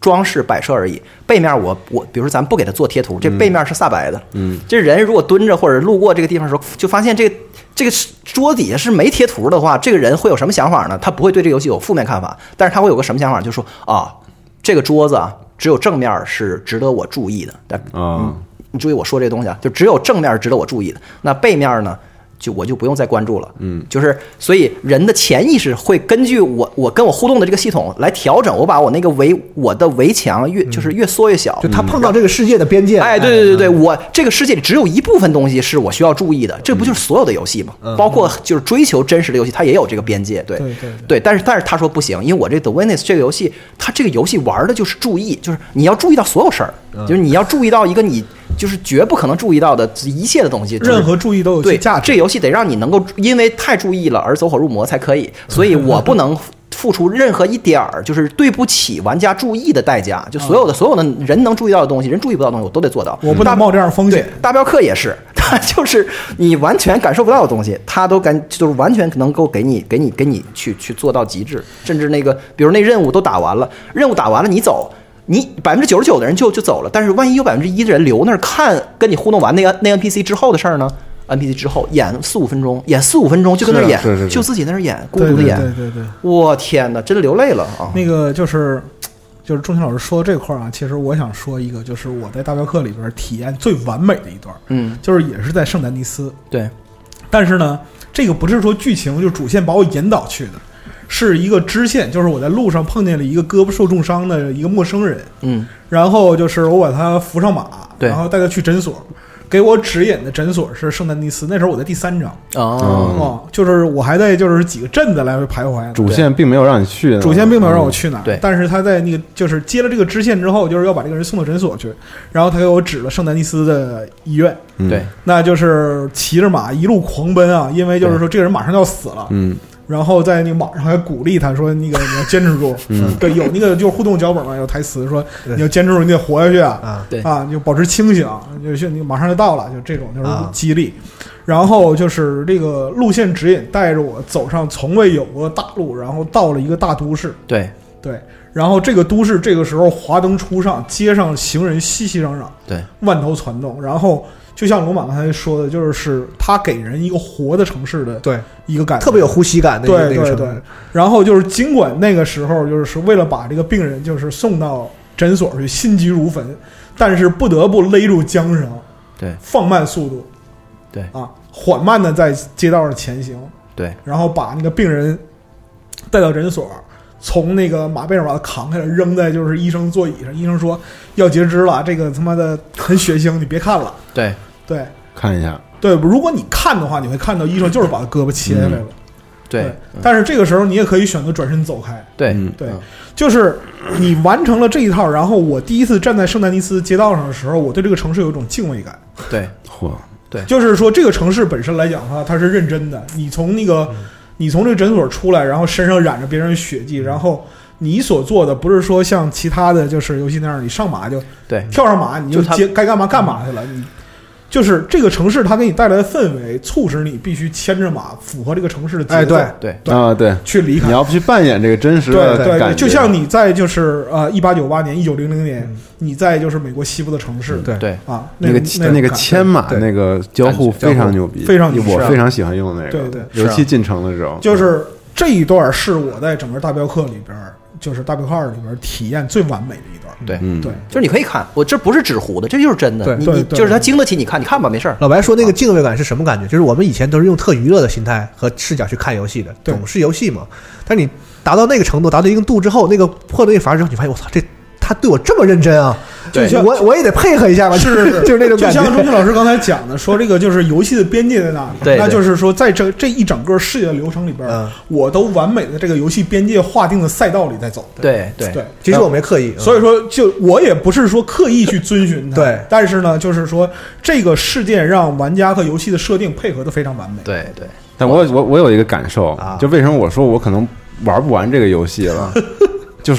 装饰摆设而已。背面我我比如说咱不给它做贴图，这背面是煞白的，嗯，这人如果蹲着或者路过这个地方的时候，就发现这个这个桌底下是没贴图的话，这个人会有什么想法呢？他不会对这个游戏有负面看法，但是他会有个什么想法，就是说啊，这个桌子啊，只有正面是值得我注意的，但啊、嗯，你注意我说这东西啊，就只有正面值得我注意的，那背面呢？就我就不用再关注了，嗯，就是所以人的潜意识会根据我我跟我互动的这个系统来调整，我把我那个围我的围墙越就是越缩越小， 就他碰到这个世界的边界， 哎，对对对对，我这个世界里只有一部分东西是我需要注意的，这不就是所有的游戏吗？包括就是追求真实的游戏，它也有这个边界，对对对对，但是但是他说不行，因为我这 The Witness 这个游戏，它这个游戏玩的就是注意，就是你要注意到所有事儿，就是你要注意到一个你。就是绝不可能注意到的一切的东西， 任何注意都有其价值。 这游戏得让你能够因为太注意了而走火入魔才可以，所以我不能付出任何一点儿就是对不起玩家注意的代价。就所有的所有的人能注意到的东西，人注意不到的东西，我都得做到。 我不能冒这样风险。 大镖客也是，他就是你完全感受不到的东西，他都感就是完全能够给你给你给你去去做到极致，甚至那个比如那任务都打完了，任务打完了你走。你百分之九十九的人就就走了，但是万一有百分之一的人留那儿看跟你互动完那个那 N P C 之后的事儿呢 ？N P C 之后演四五分钟，演四五分钟就跟那儿演， 是是是就自己在那儿演，孤独的演。 对对对对， 我天哪，真流泪了啊！ 那个就是就是钟情老师说的这块啊，其实我想说一个，就是我在大镖客里边体验最完美的一段， 嗯， 就是也是在圣丹尼斯。 对， 但是呢，这个不是说剧情就主线把我引导去的。是一个支线，就是我在路上碰见了一个胳膊受重伤的一个陌生人， 嗯， 然后就是我把他扶上马， 对， 然后带他去诊所，给我指引的诊所是圣丹尼斯，那时候我在第三章， 哦， 哦，就是我还在就是几个镇子来回徘徊， 主线并没有让你去， 主线并没有让我去哪儿， 对， 但是他在那个就是接了这个支线之后，就是要把这个人送到诊所去，然后他给我指了圣丹尼斯的医院， 对， 那就是骑着马一路狂奔啊，因为就是说这个人马上要死了， 嗯。 然后在那个网上还鼓励他说：“那个你要坚持住， 嗯， 对，有那个就是互动脚本嘛，有台词说你要坚持住，你得活下去啊， 啊，对啊，就保持清醒，就是你马上就到了，就这种就是激励。啊、然后就是这个路线指引带着我走上从未有过的大路，然后到了一个大都市， 对对，然后这个都市这个时候华灯初上，街上行人熙熙攘攘， 对， 万头攒动，然后。”就像罗马刚才说的，就是他给人一个活的城市的对一个感觉， 特别有呼吸感的对那个对对。然后就是尽管那个时候就是为了把这个病人就是送到诊所去，心急如焚，但是不得不勒住缰绳， 对， 放慢速度， 对啊，缓慢的在街道上前行， 对， 然后把那个病人带到诊所。从那个马背上把他扛下来，扔在就是医生座椅上。医生说要截肢了，这个他妈的很血腥，你别看了。 对对， 看一下。 对，如果你看的话，你会看到医生就是把他胳膊切下来了。嗯、 对, 对，但是这个时候你也可以选择转身走开。 对对，就是你完成了这一套，然后我第一次站在圣丹尼斯街道上的时候，我对这个城市有一种敬畏感。 对， 嚯， 对， 就是说这个城市本身来讲的话，它是认真的。你从那个。嗯你从这个诊所出来，然后身上染着别人的血迹，然后你所做的不是说像其他的就是游戏那样，你上马就对跳上马你就接该干嘛干嘛去了，你就是这个城市它给你带来的氛围，促使你必须牵着马，符合这个城市的节奏。 哎，对对对啊，对， 去离开。 你要不去扮演这个真实的对对感觉， 就像你在就是呃一八九八年、一九零零年，嗯、你在就是美国西部的城市， 对对啊， 那个那个牵马那个交互非常牛逼， 非常牛逼， 我非常喜欢用那个。 对对， 尤其进城的时候， 就是这一段是我在整个大镖客里边。就是大镖客二里边体验最完美的一段， 对， 嗯， 对， 就是你可以看，我这不是纸糊的，这就是真的， 对， 你你就是它经得起你看，你看吧，没事儿。 老白说那个敬畏感是什么感觉？就是我们以前都是用特娱乐的心态和视角去看游戏的，总是游戏嘛。但你达到那个程度，达到一定度之后，那个破东西阀之后，你发现我操，这他对我这么认真啊！ 就像我我也得配合一下吧， 是是就是那种感觉。 就像钟庆老师刚才讲的，说这个就是游戏的边界在哪里？ 对， 那就是说在这这一整个世界的流程里边， 嗯、 我都完美的这个游戏边界划定的赛道里在走。 对对对， 其实我没刻意， 嗯、所以说就我也不是说刻意去遵循它， 对， 但是呢，就是说这个事件让玩家和游戏的设定配合的非常完美。 对对， 但我我我有一个感受， 啊、 就为什么我说我可能玩不完这个游戏了，就是。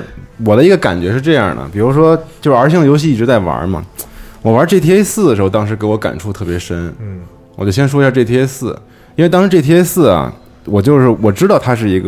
我的一个感觉是这样的，比如说，就是 R 星的游戏一直在玩嘛。我玩 G T A 四的时候，当时给我感触特别深。 嗯， 我就先说一下 G T A 四，因为当时 G T A 四啊，我就是我知道它是一个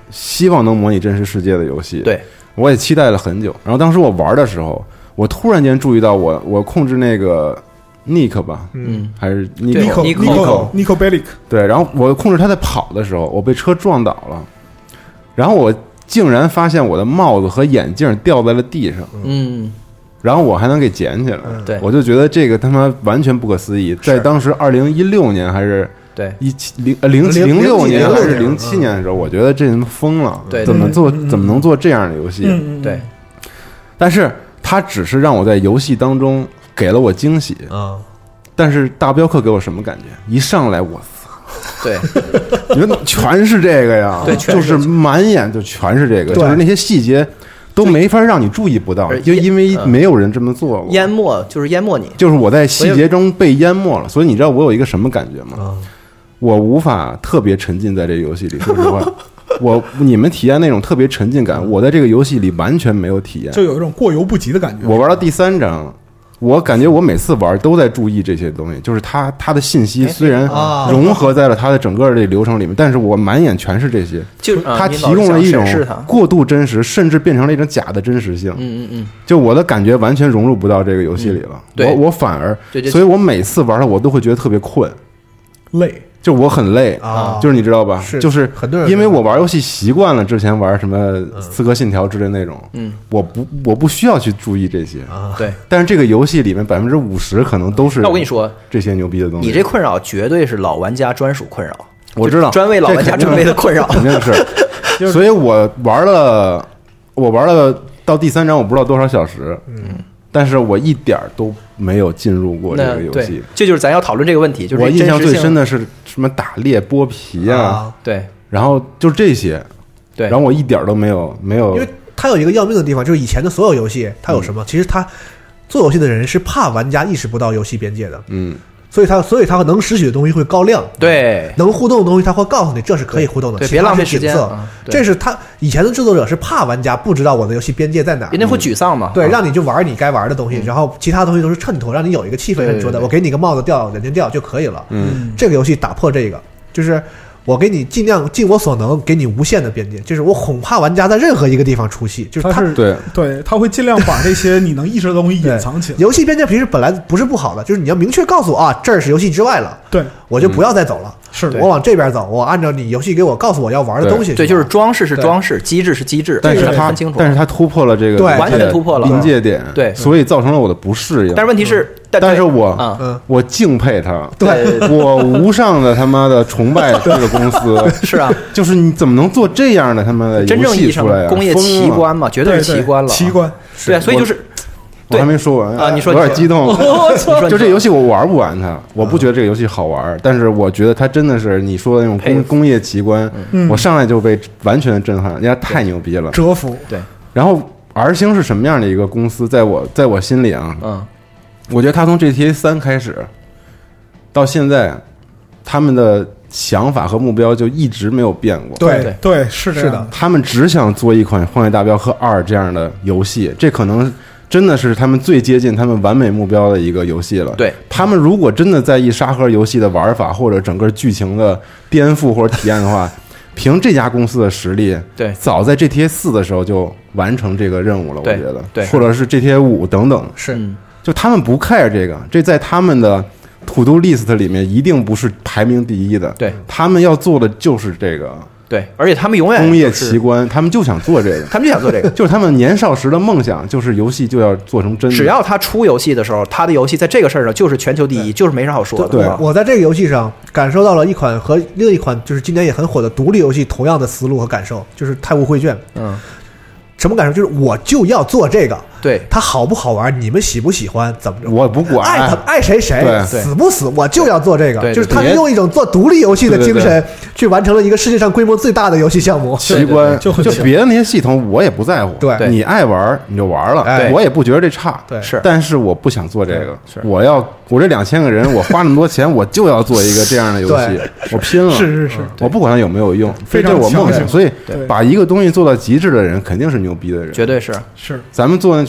希望能模拟真实世界的游戏。 对， 我也期待了很久。然后当时我玩的时候，我突然间注意到我我控制那个 Nick 吧， 嗯， 还是对 Nico Nico Nico Bellic， 对，然后我控制他在跑的时候，我被车撞倒了，然后我竟然发现我的帽子和眼镜掉在了地上， 嗯， 然后我还能给捡起来， 对， 我就觉得这个他妈完全不可思议，在当时二零一六年还是对一七零呃零零六年还是零七年的时候，我觉得这他妈疯了， 对， 怎么做怎么能做这样的游戏？ 对， 但是它只是让我在游戏当中给了我惊喜啊。 但是大镖客给我什么感觉？一上来我操， 对， 你说全是这个呀， 对， 就是满眼就全是这个，就是那些细节都没法让你注意不到，就因为没有人这么做过。 淹没就是淹没你， 就是我在细节中被淹没了。所以你知道我有一个什么感觉吗？我无法特别沉浸在这个游戏里。说实话，我你们体验那种特别沉浸感，我在这个游戏里完全没有体验， 就有一种过犹不及的感觉。 我玩到第三章。我感觉我每次玩都在注意这些东西，就是它它的信息虽然融合在了它的整个的流程里面，但是我满眼全是这些， 就是它提供了一种过度真实，甚至变成了一种假的真实性。 嗯嗯嗯， 就我的感觉完全融入不到这个游戏里了。我我反而，所以我每次玩它我都会觉得特别困、 累。 就我很累啊， 就是你知道吧？ 是就是很多人因为我玩游戏习惯了，之前玩什么《刺客信条》之类那种， 嗯， 我不我不需要去注意这些啊。 对， 但是这个游戏里面百分之五十可能都是。 那我跟你说， 这些牛逼的东西， 你这困扰绝对是老玩家专属困扰。 我知道， 专为老玩家准备的困扰， 肯定是。所以我玩了，我玩了到第三章，我不知道多少小时，嗯。但是我一点都没有进入过这个游戏， 这就是咱要讨论这个问题。就是我印象最深的是什么打猎、剥皮啊， 对， 然后就这些， 对， 然后我一点都没有没有， 因为它有一个要命的地方，就是以前的所有游戏，它有什么？其实它做游戏的人是怕玩家意识不到游戏边界的， 嗯。 所以它，所以它能拾取的东西会高亮， 对， 能互动的东西它会告诉你这是可以互动的， 对，别浪费时间。 这是他以前的制作者是怕玩家不知道我的游戏边界在哪， 人家会沮丧嘛？ 对，让你就玩你该玩的东西，然后其他东西都是衬托，让你有一个气氛。你说的，我给你个帽子掉，眼镜掉就可以了。 嗯， 这个游戏打破这个，就是我给你尽量尽我所能给你无限的边界，就是我恐怕玩家在任何一个地方出戏，就是他是对对，他会尽量把这些你能意识的东西隐藏起来。 游戏边界其实本来不是不好的，就是你要明确告诉我啊，这儿是游戏之外了， 对， 我就不要再走了。 是我往这边走，我按照你游戏给我告诉我要玩的东西。 对，就是装饰是装饰，机制是机制， 但是它但是它突破了这个完全突破了临界点， 对， 所以造成了我的不适应。 但是问题是， 但是我我敬佩他， 对我无上的他妈的崇拜这个公司。 是啊， 就是你怎么能做这样的他妈的真正意义上的工业奇观嘛？绝对是奇观了， 奇观。 对啊，所以就是。 我还没说完啊！你说有点激动，就这游戏我玩不完它，我不觉得这个游戏好玩，但是我觉得它真的是你说的那种工工业奇观，我上来就被完全的震撼，人家太牛逼了， 折服。 对， 然后 R 星是什么样的一个公司，在我在我心里啊， 嗯， 我觉得他从 G T A 三开始到现在，他们的想法和目标就一直没有变过。 对对，是是的， 他们只想做一款《荒野大镖客二》这样的游戏，这可能真的是他们最接近他们完美目标的一个游戏了。 对， 他们如果真的在意沙盒游戏的玩法或者整个剧情的颠覆或者体验的话，凭这家公司的实力， 对， 早在 G T A 四的时候就完成这个任务了。我觉得， 对， 或者是 G T A 五等等， 是， 就他们不 care 这个，这在他们的to do list 里面一定不是排名第一的。 对， 他们要做的就是这个。 对，而且他们永远工业奇观，他们就想做这个， 他们就想做这个， 就是他们年少时的梦想，就是游戏就要做成真的。 只要他出游戏的时候，他的游戏在这个事儿上就是全球第一，就是没啥好说的。 对， 我在这个游戏上感受到了一款和另一款就是今年也很火的独立游戏同样的思路和感受，就是《太武绘卷》。 嗯。 什么感受？就是我就要做这个， 对它好不好玩，你们喜不喜欢，怎么着？ 我不管， 爱他爱谁谁，死不死，我就要做这个。 对， 就是他们用一种做独立游戏的精神，去完成了一个世界上规模最大的游戏项目。 奇观就就别的那些系统我也不在乎， 对， 你爱玩你就玩了，我也不觉得这差， 对， 是。 但是我不想做这个， 是我要我这两千个人，我花那么多钱，我就要做一个这样的游戏，我拼了， 是是是， 我不管它有没有用， 非这是我梦想。所以把一个东西做到极致的人，肯定是牛逼的人， 绝对是。 是， 咱们做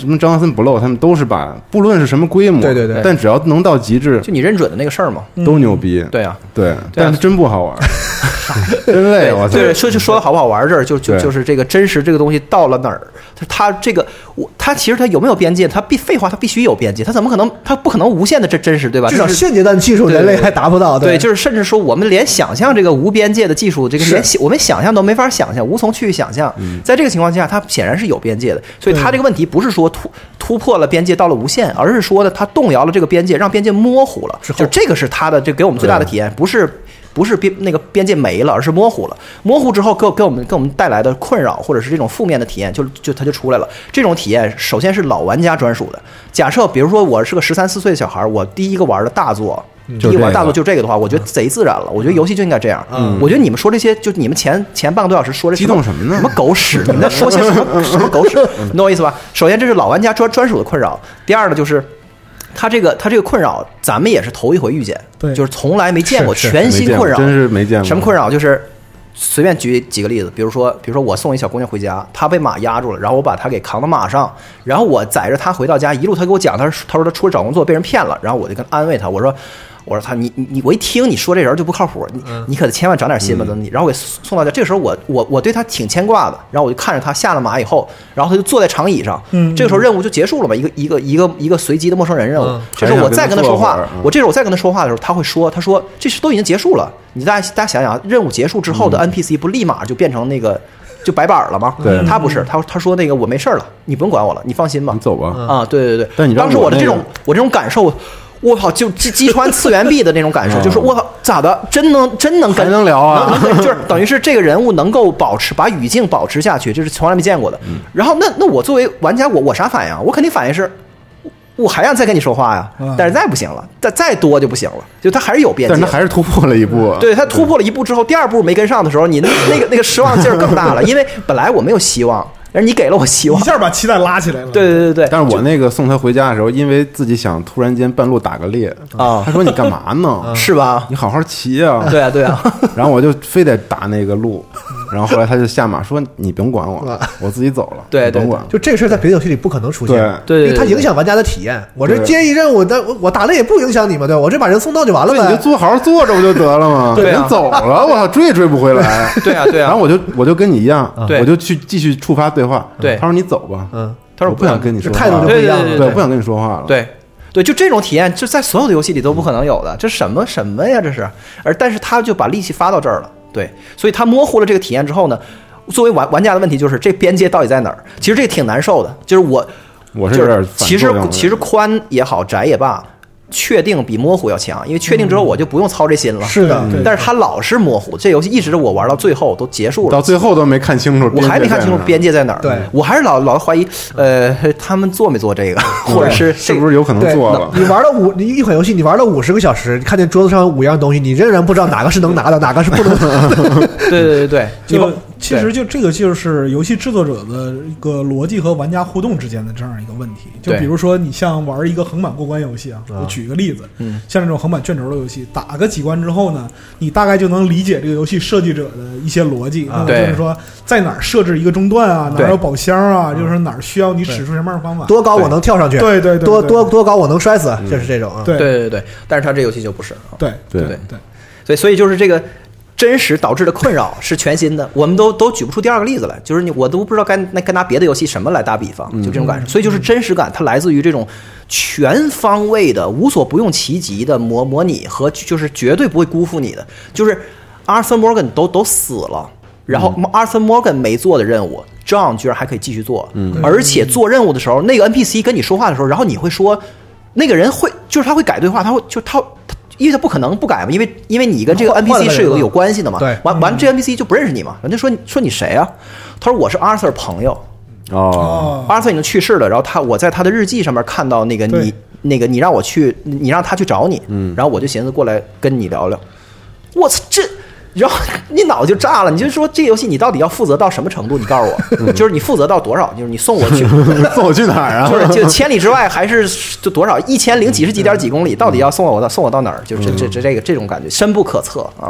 什么张纳森·布洛，他们都是把不论是什么规模， 对对对但只要能到极致， 就你认准的那个事儿嘛， 都牛逼。 对啊， 对，但是真不好玩，真累，我操！ 对，说就说的好不好玩这儿，就就对就是这个真实这个东西到了哪儿，它它这个我它其实它有没有边界？它必废话，它必须有边界，它怎么可能？它不可能无限的真真实，对吧？ 至少这是现阶段技术人类还达不到。 对，就是甚至说我们连想象这个无边界的技术，这个连我们想象都没法想象，无从去想象。在这个情况下，它显然是有边界的，所以它这个问题不是说突突破了边界到了无限，而是说呢，它动摇了这个边界，让边界模糊了。就这个是它的这给我们最大的体验，不是。不是边那个边界没了，而是模糊了。模糊之后，给给我们给我们带来的困扰，或者是这种负面的体验，就就它就出来了。这种体验首先是老玩家专属的。假设比如说我是个十三四岁的小孩，我第一个玩的大作，第一个玩大作就这个的话，我觉得贼自然了。我觉得游戏就应该这样。嗯，我觉得你们说这些，就你们前前半个多小时说这激动什么呢？ 什么狗屎？你们在说些什么什么狗屎？你懂我意思吧？首先这是老玩家专专属的困扰。第二呢就是。他这个他这个困扰，咱们也是头一回遇见， 对， 就是从来没见过， 是是全新困扰， 真是没见过。 什么困扰？就是随便举几个例子，比如说，比如说我送一小姑娘回家，她被马压住了，然后我把她给扛到马上，然后我载着她回到家，一路她给我讲，她说她说她出去找工作被人骗了，然后我就跟安慰她，我说。我说他你你我一听你说这人就不靠谱，你你可得千万长点心吧，等你。然后我给送到家，这个时候我我我对他挺牵挂的，然后我就看着他下了马以后，然后他就坐在长椅上，嗯，这个时候任务就结束了嘛，一个一个一个一个随机的陌生人任务。嗯、这时候我再跟他说话，嗯、我这时候我再跟他说话的时候，他会说，他说这事都已经结束了。你大家大家想想，任务结束之后的 N P C 不立马就变成那个就白板了吗？ 对， 他不是，他他说那个我没事了，你不用管我了，你放心吧， 你走吧。 啊，对对对。 但你当时我的这种我这种感受。我靠，就击击穿次元壁的那种感受，就是我靠，咋的？真能真能跟还能聊啊？ 能就是等于是这个人物能够保持把语境保持下去，这是从来没见过的。然后那那我作为玩家，我我啥反应？我肯定反应是，我还想再跟你说话呀，但是再不行了，再再多就不行了，就他还是有边界， 但是他还是突破了一步。 对他突破了一步之后，第二步没跟上的时候，你那那个那个失望劲儿更大了，因为本来我没有希望。而你给了我希望， 一下把期待拉起来了。 对对对对。 但是我那个送他回家的时候，因为自己想突然间半路打个猎啊， 他说你干嘛呢？ 是吧？ 你好好骑啊。 对啊对啊。 然后我就非得打那个路，然后后来他就下马说你甭管我，我自己走了。 对， 甭管。 就这个事儿在别的游戏里不可能出现， 对， 因为它影响玩家的体验。我这接一任务，但我我打猎也不影响你嘛，对吧？我这把人送到就完了呗。 你就坐好好坐着不就得了吗？ 对， 人走了，我操，追也追不回来。 对啊对啊。 然后我就我就跟你一样， 我就去继续触发对话。 对， 他说你走吧。 嗯，他说我不想跟你说话， 态度就不一样了。 对，我不想跟你说话了。 对，对，就这种体验，就在所有的游戏里都不可能有的。这什么什么呀？这是，而但是他就把力气发到这儿了。对，所以他模糊了这个体验之后呢，作为玩玩家的问题就是这边界到底在哪儿？其实这个挺难受的。就是我， 我是有点其实其实宽也好，窄也罢。确定比模糊要强，因为确定之后我就不用操这心了。 是的， 但是它老是模糊，这游戏一直我玩到最后都结束了， 到最后都没看清楚， 我还没看清楚边界在哪儿。 对， 我还是老老怀疑，呃，他们做没做这个，或者是是不是有可能做了？ 你玩了五，你一款游戏你玩了五十个小时，你看见桌子上五样东西，你仍然不知道哪个是能拿的，哪个是不能拿的。 对对对对， 就其实就这个就是游戏制作者的一个逻辑和玩家互动之间的这样一个问题。就比如说你像玩一个横版过关游戏啊，我举一个例子，嗯。像这种横版卷轴的游戏，打个几关之后呢，你大概就能理解这个游戏设计者的一些逻辑，啊、就是说在哪儿设置一个中断啊，哪儿有宝箱啊，就是哪儿需要你使出什么样的方法， 多高我能跳上去， 对对对， 多多多高我能摔死，就是这种啊。 对对对对，但是他这游戏就不是， 对对对对，所以所以就是这个。真实导致的困扰是全新的，我们都都举不出第二个例子来，就是你我都不知道该该拿别的游戏什么来打比方，就这种感受。所以就是真实感，它来自于这种全方位的、无所不用其极的模模拟和就是绝对不会辜负你的。就是 Arthur Morgan 都都死了，然后 Arthur Morgan 没做的任务 ，John 居然还可以继续做，嗯，而且做任务的时候，那个 N P C 跟你说话的时候，然后你会说，那个人会就是他会改对话，他会就他。因为他不可能不改嘛，因为因为你跟这个 N P C 是有有关系的嘛。 对， 完完这 N P C 就不认识你嘛，人家说说你谁啊？他说我是 Arthur 朋友。 哦 ，Arthur 已经去世了，然后他我在他的日记上面看到那个你那个你让我去，你让他去找你，嗯，然后我就寻思过来跟你聊聊。我操，这。然后你脑子就炸了，你就说这个游戏你到底要负责到什么程度？你告诉我，就是你负责到多少？就是你送我去， 送我去哪儿啊？ 就是就千里之外还是就多少？一千零几十几点几公里，到底要送我到送我到哪儿？就是这这这这个这种感觉深不可测啊。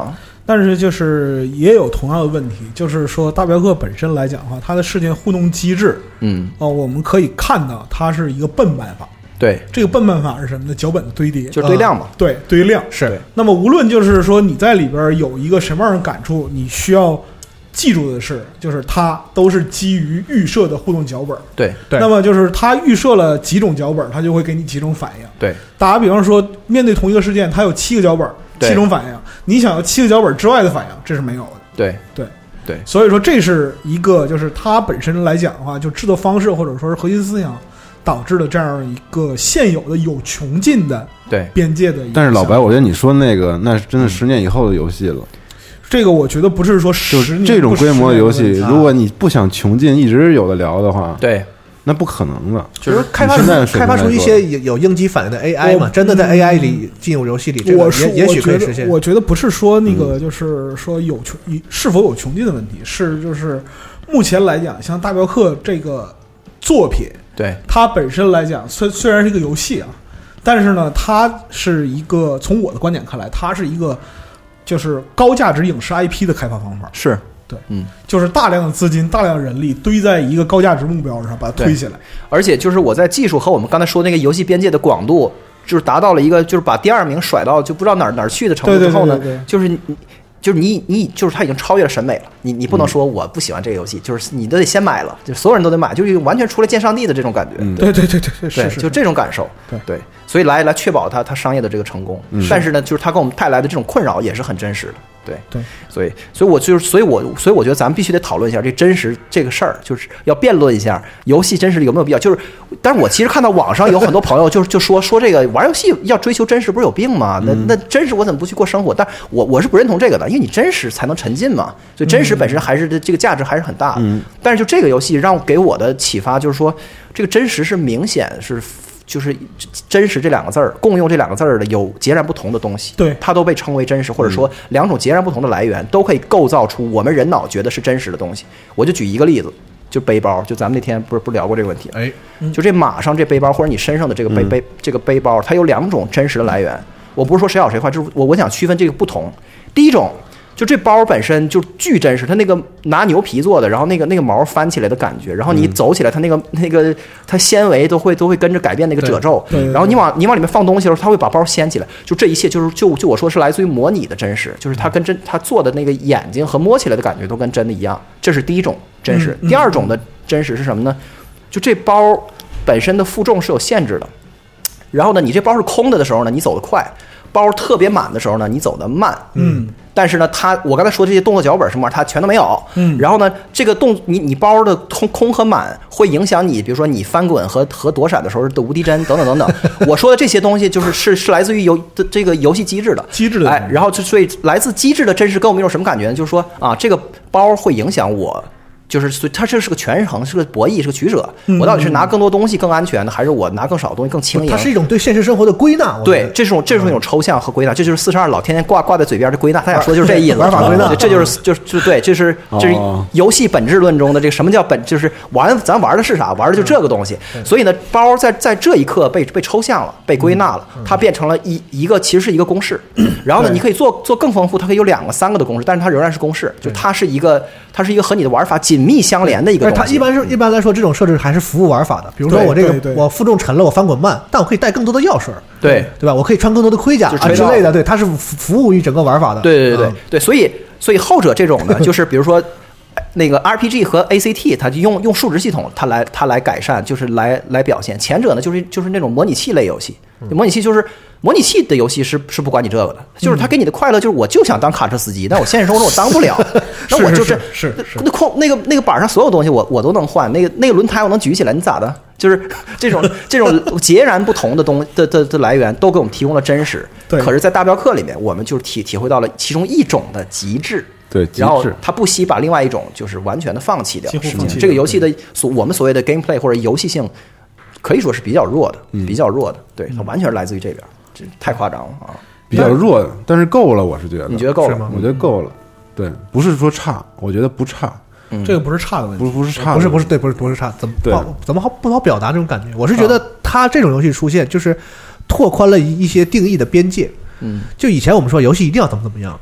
但是就是也有同样的问题，就是说大镖客本身来讲的话，它的事件互动机制， 嗯， 哦，我们可以看到它是一个笨办法。 对， 这个笨办法是什么呢？脚本的堆叠， 就是堆量嘛。 呃、对，堆量是。 那么无论就是说你在里边有一个什么样的感触，你需要记住的是，就是它都是基于预设的互动脚本。 对对。 那么就是它预设了几种脚本，它就会给你几种反应。 对。 打个比方说，面对同一个事件，它有七个脚本，七种反应，你想要七个脚本之外的反应，这是没有的。 对对对。 所以说，这是一个就是它本身来讲的话，就制作方式或者说是核心思想。导致了这样一个现有的有穷尽的对边界的一个， 但是老白，我觉得你说那个那是真的十年以后的游戏了。 这个我觉得不是说十年这种规模的游戏，如果你不想穷尽，一直有的聊的话， 对， 那不可能的。 就是开发出开发出一些有应激反应的 A I 嘛，真的在 A I 里进入游戏里，这个也也许可以实现。 我觉得不是说那个就是说有穷是否有穷尽的问题，是就是目前来讲，像大镖客这个作品。 对它本身来讲，虽虽然是一个游戏啊，但是呢，它是一个从我的观点看来，它是一个就是高价值影视 I P 的开发方法。 是对， 嗯， 就是大量的资金、大量人力堆在一个高价值目标上，把它推起来。 而且就是我在技术和我们刚才说那个游戏边界的广度，就是达到了一个就是把第二名甩到就不知道哪儿哪儿去的程度之后呢， 对对对对对就是你。就是你你就是他已经超越了审美了，你你不能说我不喜欢这个游戏，嗯、就是你都得先买了，就所有人都得买，就是完全出来见上帝的这种感觉。 嗯、 对对对对对， 对，就这种感受。 对对，所以来来确保它它商业的这个成功， 嗯、 但是呢，就是它给我们带来的这种困扰也是很真实的。对对， 所以所以我就是所以我所以我觉得咱们必须得讨论一下这真实这个事儿，就是要辩论一下游戏真实有没有必要。就是，但是我其实看到网上有很多朋友就是就说说这个玩游戏要追求真实，不是有病吗？那那真实我怎么不去过生活？但我我是不认同这个的，因为你真实才能沉浸嘛。所以真实本身还是这个价值还是很大的。 嗯、 但是就这个游戏让给我的启发就是说，这个真实是明显是。就是真实这两个字儿，共用这两个字儿的有截然不同的东西， 对， 它都被称为真实，或者说两种截然不同的来源都可以构造出我们人脑觉得是真实的东西。我就举一个例子，就背包，就咱们那天不是不是聊过这个问题？ 哎， 就这马上这背包或者你身上的这个背背、嗯、这个背包，它有两种真实的来源。我不是说谁好谁坏，就是我我想区分这个不同。第一种。就这包本身就巨真实，它那个拿牛皮做的，然后那个那个毛翻起来的感觉，然后你走起来，它那个那个它纤维都会都会跟着改变那个褶皱，然后你往你往里面放东西的时候，它会把包掀起来。就这一切就是就就我说是来自于模拟的真实，就是它跟真它做的那个眼睛和摸起来的感觉都跟真的一样，这是第一种真实。第二种的真实是什么呢？就这包本身的负重是有限制的，然后呢，你这包是空的的时候呢，你走得快。包特别满的时候呢，你走得慢， 嗯， 但是呢，它我刚才说这些动作脚本什么，它全都没有， 嗯， 然后呢，这个动你你包的空空和满会影响你，比如说你翻滚和和躲闪的时候的无敌帧等等等等。我说的这些东西就是是是来自于游的这个游戏机制的机制的， 哎，然后就所以来自机制的真实跟我们有什么感觉呢？就是说啊，这个包会影响我。就是它这是个权衡，是个博弈，是个取舍。我到底是拿更多东西更安全的，还是我拿更少的东西更轻盈？ 它是一种对现实生活的归纳。 对，这种这是一种抽象和归纳，这就是四十二老天天挂挂在嘴边的归纳。他想说的就是这意思， 玩法归纳， 这就是就是就对，这是这是游戏本质论中的这个什么叫本，就是玩咱玩的是啥？玩的就这个东西。所以呢，包在在这一刻被被抽象了，被归纳了，它变成了一一个其实是一个公式。然后呢，你可以做做更丰富，它可以有两个、三个的公式，但是它仍然是公式，就它是一个它是一个和你的玩法紧密相连的一个。 它一般是一般来说，这种设置还是服务玩法的。比如说我这个我负重沉了，我翻滚慢，但我可以带更多的药水， 对对吧？我可以穿更多的盔甲啊之类的，对，它是服务于整个玩法的。 对对对对对，所以所以后者这种呢，就是比如说那个 R P G 和 A C T， 它就用用数值系统，它来它来改善，就是来来表现。前者呢，就是就是那种模拟器类游戏，模拟器就是。模拟器的游戏是是不管你这个的，就是他给你的快乐就是我就想当卡车司机，但我现实生活中我当不了，那我就是是那空那个那个板上所有东西我我都能换，那个那个轮胎我能举起来，你咋的？就是这种这种截然不同的东的的的来源都给我们提供了真实，可是，在大镖客里面，我们就是体体会到了其中一种的极致。 对， 然后他不惜把另外一种就是完全的放弃掉。 几乎放弃这个游戏的所我们所谓的 gameplay 或者游戏性，可以说是比较弱的，比较弱的。对，它完全是来自于这边。太夸张了啊！ 比较弱的，但是够了，我是觉得。 你觉得够了吗？我觉得够了。对，不是说差，我觉得不差。 嗯、这个不是差的问题， 不不是差， 不是不是对，不是不是差，怎么不好怎么好不好表达这种感觉？我是觉得它这种游戏出现，就是拓宽了一些定义的边界。 嗯， 就以前我们说游戏一定要怎么怎么样，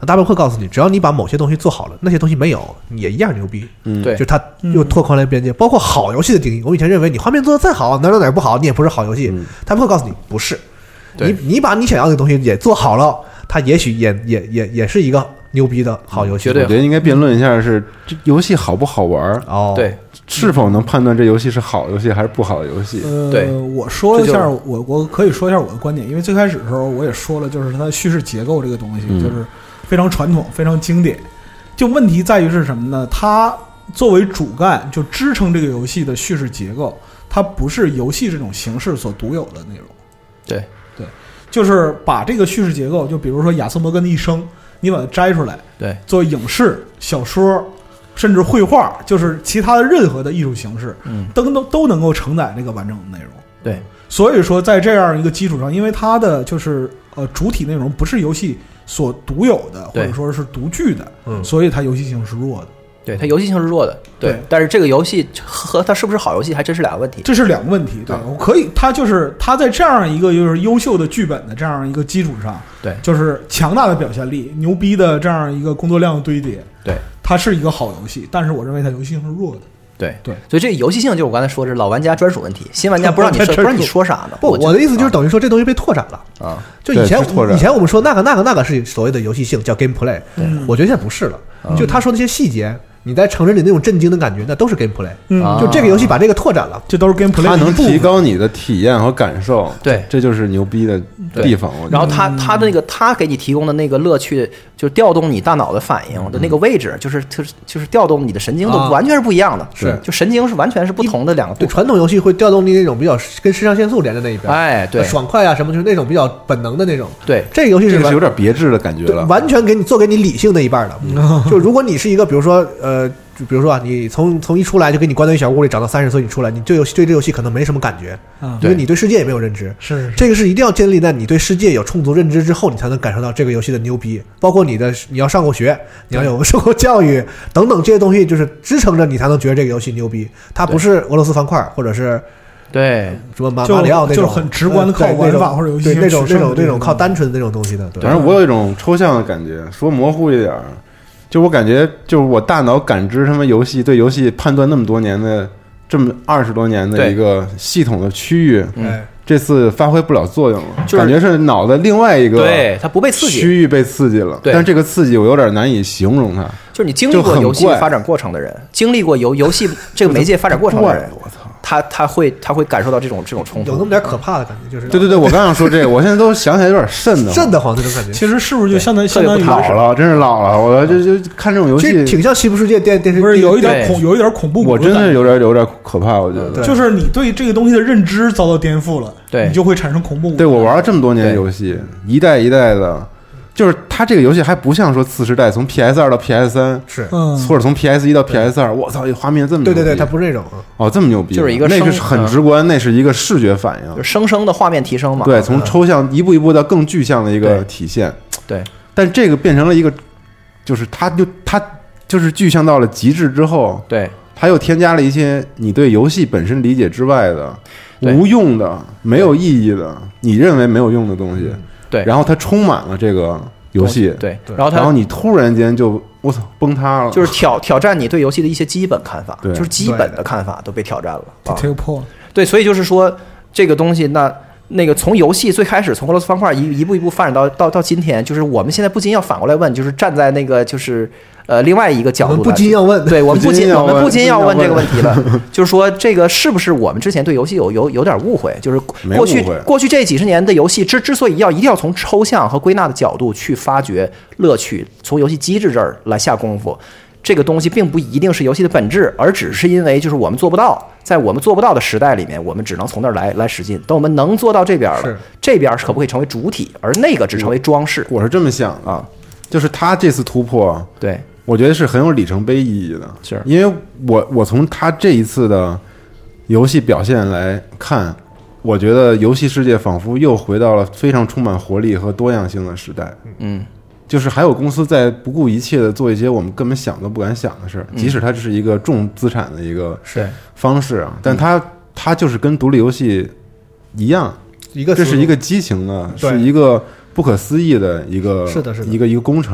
大镖客告诉你，只要你把某些东西做好了，那些东西没有也一样牛逼。 嗯， 对就它又拓宽了边界，包括好游戏的定义。我以前认为你画面做的再好，哪哪哪不好，你也不是好游戏。大镖客告诉你不是，你你把你想要的东西也做好了，它也许也也也也是一个牛逼的好游戏。 绝对我觉得应该辩论一下是这游戏好不好玩哦， 对， 是否能判断这游戏是好游戏还是不好的游戏？ 呃， 对我说一下， 这就我我可以说一下我的观点，因为最开始的时候我也说了，就是它的叙事结构这个东西， 嗯就是非常传统、非常经典。就问题在于是什么呢？它作为主干，就支撑这个游戏的叙事结构，它不是游戏这种形式所独有的内容。 对对，就是把这个叙事结构，就比如说亚瑟摩根的一生，你把它摘出来， 对， 做影视、小说，甚至绘画，就是其他的任何的艺术形式， 嗯， 都都都能够承载这个完整的内容。 对， 所以说在这样一个基础上，因为它的就是呃主体内容不是游戏所独有的，或对者说是独具的， 嗯所以它游戏性是弱的。 对，它游戏性是弱的，对， 对但是这个游戏和它是不是好游戏还真是两个问题。 这是两个问题，对，我可以，它就是它在这样一个就是优秀的剧本的这样一个基础上， 对就是强大的表现力、牛逼的这样一个工作量的堆叠， 对， 它是一个好游戏，但是我认为它游戏性是弱的。 对对， 所以这个游戏性就是我刚才说的是老玩家专属问题，新玩家不让你说不让你说啥呢？ 不，我的意思就是等于说这东西被拓展了。 啊， 就以前对是拓展以前我们说那个那个那个是所谓的游戏性，叫 gameplay，我觉得现在不是了。就他说那些细节，你在城市里那种震惊的感觉，那都是 gameplay。 嗯， 就这个游戏把这个拓展了， 这都是 gameplay 它能的一部分提高你的体验和感受， 对这就是牛逼的地方。我觉得然后他他的那个他给你提供的那个乐趣，就是调动你大脑的反应的那个位置，就是就是就是调动你的神经都啊完全是不一样的， 是就神经是完全是不同的两个部对分。 传统游戏会调动你那种比较跟肾上腺素连的那一边， 哎，对爽快啊什么，就是那种比较本能的那种。 对， 这个游戏是完这个是有点别致的感觉对了， 完全给你做给你理性的一半的。就如果你是一个，比如说呃，就比如说啊，你从从一出来就给你关到一小屋里，长到三十岁你出来，你对游戏对这游戏可能没什么感觉， 啊， 因为你对世界也没有认知。 是这个是一定要建立在你对世界有充足认知之后，你才能感受到这个游戏的牛逼。包括你的你要上过学，你要有受过教育等等这些东西，就是支撑着你才能觉得这个游戏牛逼。它不是俄罗斯方块或者是对， 什么马就马里奥那种， 就很直观的靠呃对玩法那种或者游戏对那种取胜的这种那种那种靠单纯的那种东西的。对反正我有一种抽象的感觉，说模糊一点儿，就我感觉，就是我大脑感知他们游戏对游戏判断那么多年的这么二十多年的对一个系统的区域， 哎， 这次发挥不了作用了， 就是感觉是脑的另外一个对，它不被刺激， 区域被刺激了， 对但这个刺激我有点难以形容它。 就是你经历就很过游戏怪发展过程的人，经历过游游戏这个媒介发展过程的人， 我操！ 他他会他会感受到这种这种冲突。 有那么点可怕的感觉，就是对对对，我刚想说这个，我现在都想起来有点瘆得慌瘆得慌那种感觉。 其实是不是就相当于特别不相当于老了，真是老了。我就就看这种游这戏， 挺像《西部世界》电电视， 不是有一点对恐有一点恐怖谷我真的感觉是有点有点可怕，我觉得。 对就是你对这个东西的认知遭到颠覆了， 对你就会产生恐怖谷。 对我玩了这么多年对游戏，一代一代的，就是它这个游戏还不像说次时代从 P S 二到 P S 三， 是， 嗯， 或者从 P S 一到 P S 二，我操，这画面这么牛逼对对对，它不是那种， 哦这么牛逼， 就是一个那个生是很直观，那是一个视觉反应， 就是生生的画面提升嘛。 对，从抽象一步一步到更具象的一个对体现。 对但这个变成了一个，就是它就它就是具象到了极致之后， 对它又添加了一些你对游戏本身理解之外的对无用的、没有意义的、你认为没有用的东西， 对， 然后它充满了这个游戏， 对，然后他然后你突然间就我操崩塌了， 就是挑挑战你对游戏的一些基本看法， 对就是基本的看法都被挑战了啊。 take point， 对，所以就是说这个东西，那那个从游戏最开始从俄罗斯方块一一步一步发展到到到今天，就是我们现在不禁要反过来问，就是站在那个就是呃另外一个角度来， 我们不禁要问， 对我们不禁我们不禁要问不禁要问这个问题了，就是说这个是不是我们之前对游戏有有有点误会？就是没过去误会过去这几十年的游戏之之所以要一定要从抽象和归纳的角度去发掘乐趣，从游戏机制这儿来下功夫。这个东西并不一定是游戏的本质，而只是因为就是我们做不到，在我们做不到的时代里面，我们只能从那儿来来使劲。等我们能做到这边了是， 这边可不可以成为主体，而那个只成为装饰我是这么想的啊？ 就是他这次突破， 对， 我觉得是很有里程碑意义的， 是因为我我从他这一次的游戏表现来看，我觉得游戏世界仿佛又回到了非常充满活力和多样性的时代。 嗯， 就是还有公司在不顾一切的做一些我们根本想都不敢想的事儿，即使它这是一个重资产的一个是方式啊，但它它就是跟独立游戏一样， 一个这是一个激情的， 对是一个不可思议的一个是的是的一个一个工程。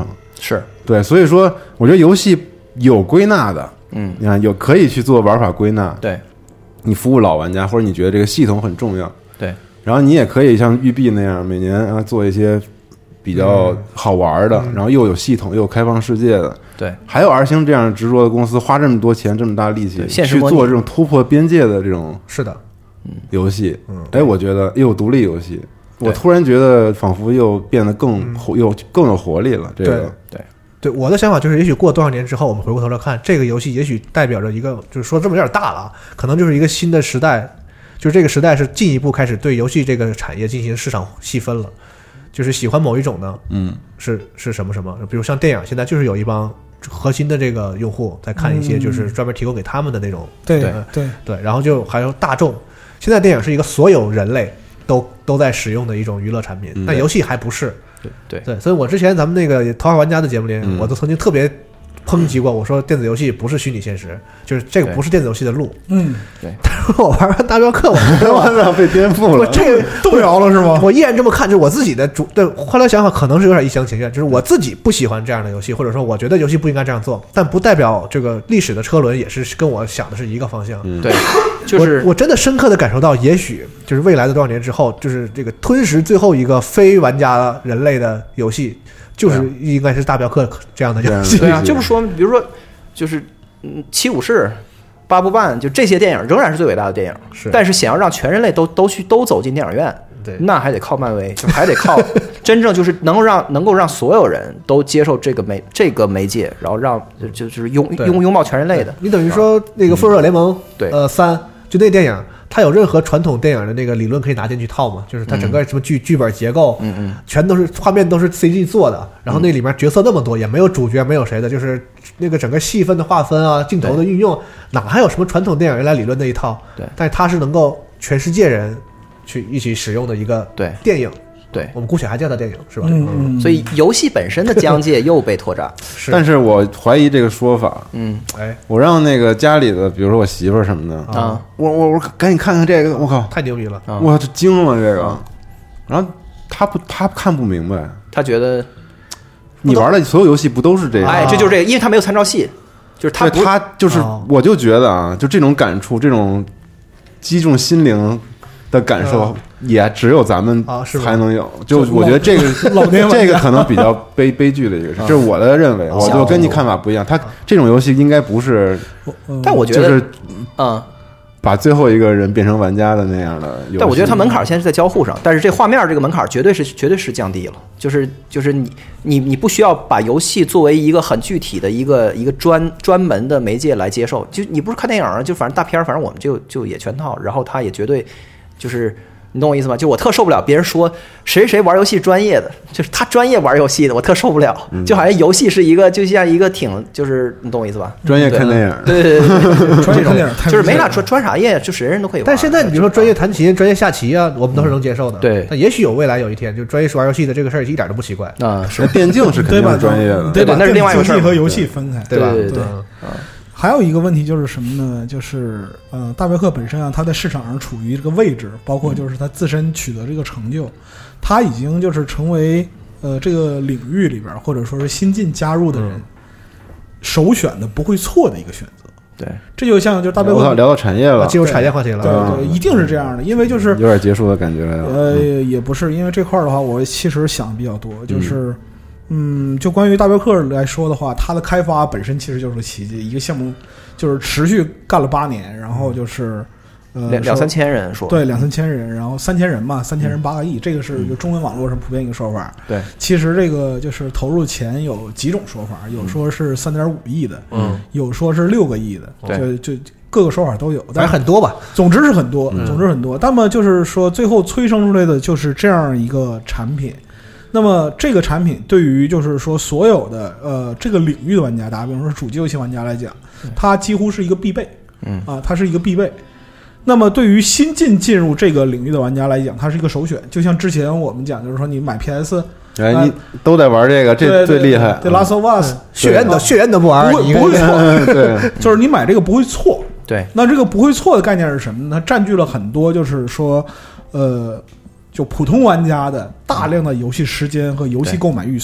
是对，所以说我觉得游戏有归纳的， 嗯， 你看有可以去做玩法归纳， 对， 你服务老玩家，或者你觉得这个系统很重要， 对， 然后你也可以像育碧那样每年啊做一些比较好玩的， 嗯、 然后又有系统又有开放世界的， 对， 还有 R 星这样执着的公司花这么多钱这么大力气去做这种突破边界的这种是的游戏， 嗯， 哎，我觉得又有独立游戏，我突然觉得仿佛又变得更嗯、 又更有活力了。这个对对，我的想法就是，也许过多少年之后，我们回过头来看这个游戏，也许代表着一个，就是说这么有点大了啊，可能就是一个新的时代，就是这个时代是进一步开始对游戏这个产业进行市场细分了。就是喜欢某一种呢， 嗯， 是是什么什么，比如像电影，现在就是有一帮核心的这个用户在看一些就是专门提供给他们的那种， 对对对对，然后就还有大众，现在电影是一个所有人类都都在使用的一种娱乐产品，但游戏还不是， 对对对，所以我之前咱们那个头号玩家的节目里， 嗯我都曾经特别抨击过，我说电子游戏不是虚拟现实，就是这个不是电子游戏的路。 嗯， 对。 但是我玩完大镖客，我我被颠覆了， 我这个动摇了是吗？ 我依然这么看，就是我自己的主对。后来想想，可能是有点一厢情愿，就是我自己不喜欢这样的游戏，或者说我觉得游戏不应该这样做，但不代表这个历史的车轮也是跟我想的是一个方向。 嗯、 对，就是我我真的深刻的感受到，也许就是未来的多少年之后，就是这个吞噬最后一个非玩家人类的游戏。就是应该是大镖客这样的游戏， 对啊，就是说，比如说，就是嗯，七武士、八部半，就这些电影仍然是最伟大的电影。 是， 但是想要让全人类都都去都走进电影院， 对， 那还得靠漫威，就还得靠真正就是能够让能够让所有人都接受这个媒这个媒介，然后让就就是拥拥拥抱全人类的。 你等于说那个《复仇者联盟》 对呃三就那电影。它有任何传统电影的那个理论可以拿进去套吗？就是它整个什么剧、嗯、剧本结构， 嗯嗯， 全都是画面都是 C G 做的，然后那里面角色那么多，也没有主角，没有谁的，就是那个整个戏份的划分啊，镜头的运用，哪还有什么传统电影原来理论那一套？ 对， 但是它是能够全世界人去一起使用的一个电影。 对， 我们姑且还叫它电影，是吧？ 嗯， 所以游戏本身的疆界又被拓展。 是， 但是我怀疑这个说法。 嗯， 哎， 我让那个家里的，比如说我媳妇儿什么的啊， 我我我赶紧看看这个，我靠， 太牛逼了！ 我这惊了这个。然后他不，他看不明白， 他觉得你玩的所有游戏不都是这样？ 哎，这就是这个，因为他没有参照系，就是他他就是，我就觉得啊，就这种感触，这种击中心灵的感受。也只有咱们才能有，就我觉得这个这个可能比较悲悲剧的一个事，这是我的认为，我就跟你看法不一样。他这种游戏应该不是， 但我觉得就是嗯， 把最后一个人变成玩家的那样的游戏。 但我觉得它门槛现在是在交互上，但是这画面这个门槛绝对是绝对是降低了，就是就是你你你不需要把游戏作为一个很具体的一个一个专专门的媒介来接受，就你不是看电影，就反正大片，反正我们就就也全套，然后它也绝对就是。你懂我意思吗？就我特受不了别人说谁谁玩游戏专业的，就是他专业玩游戏的，我特受不了。就好像游戏是一个，就像一个挺，就是你懂我意思吧？ 专业看电影， 对对对对， 专业看电影就是没啥专专啥业，就是人人都可以玩。 但现在你比如说专业弹琴、专业下棋啊，我们都是能接受的。 对， 但也许有未来有一天，就专业玩游戏的这个事儿一点都不奇怪啊。 是电竞是肯定是专业的， 对吧？ 那是另外一个事儿。 和游戏分开， 对吧？ 对对。 还有一个问题就是什么呢？就是呃，大镖客本身啊，它在市场上处于这个位置，包括就是它自身取得这个成就，它已经就是成为呃这个领域里边或者说是新进加入的人、嗯、首选的不会错的一个选择。 对， 这就像就是大镖客聊到产业了， 进入产业话题了， 对 对, 对，一定是这样的，因为就是有点结束的感觉了。 呃，也不是，因为这块的话，我其实想的比较多，就是。嗯嗯，就关于大镖客来说的话，它的开发本身其实就是个奇迹。一个项目就是持续干了八年，然后就是呃两两三千人说， 对，两三千人，然后三千人嘛，三千人八个亿，这个是就中文网络上普遍一个说法。 对， 其实这个就是投入钱有几种说法，有说是三点五亿的， 嗯， 有说是六个亿的， 对， 就就各个说法都有， 但是很多吧， 总之是很多，总之很多。那么就是说，最后催生出来的就是这样一个产品。那么这个产品对于就是说所有的呃这个领域的玩家，打比方说主机游戏玩家来讲，它几乎是一个必备， 嗯啊，它是一个必备。那么对于新进进入这个领域的玩家来讲，它是一个首选。就像之前我们讲，就是说你买 P S， 哎，你都得玩这个，这最厉害。 对 ，Last of Us， 血缘的血缘都不玩， 不会不会错， 对， 就是你买这个不会错。 对， 那这个不会错的概念是什么呢？它占据了很多，就是说，呃。就普通玩家的大量的游戏时间和游戏购买预算，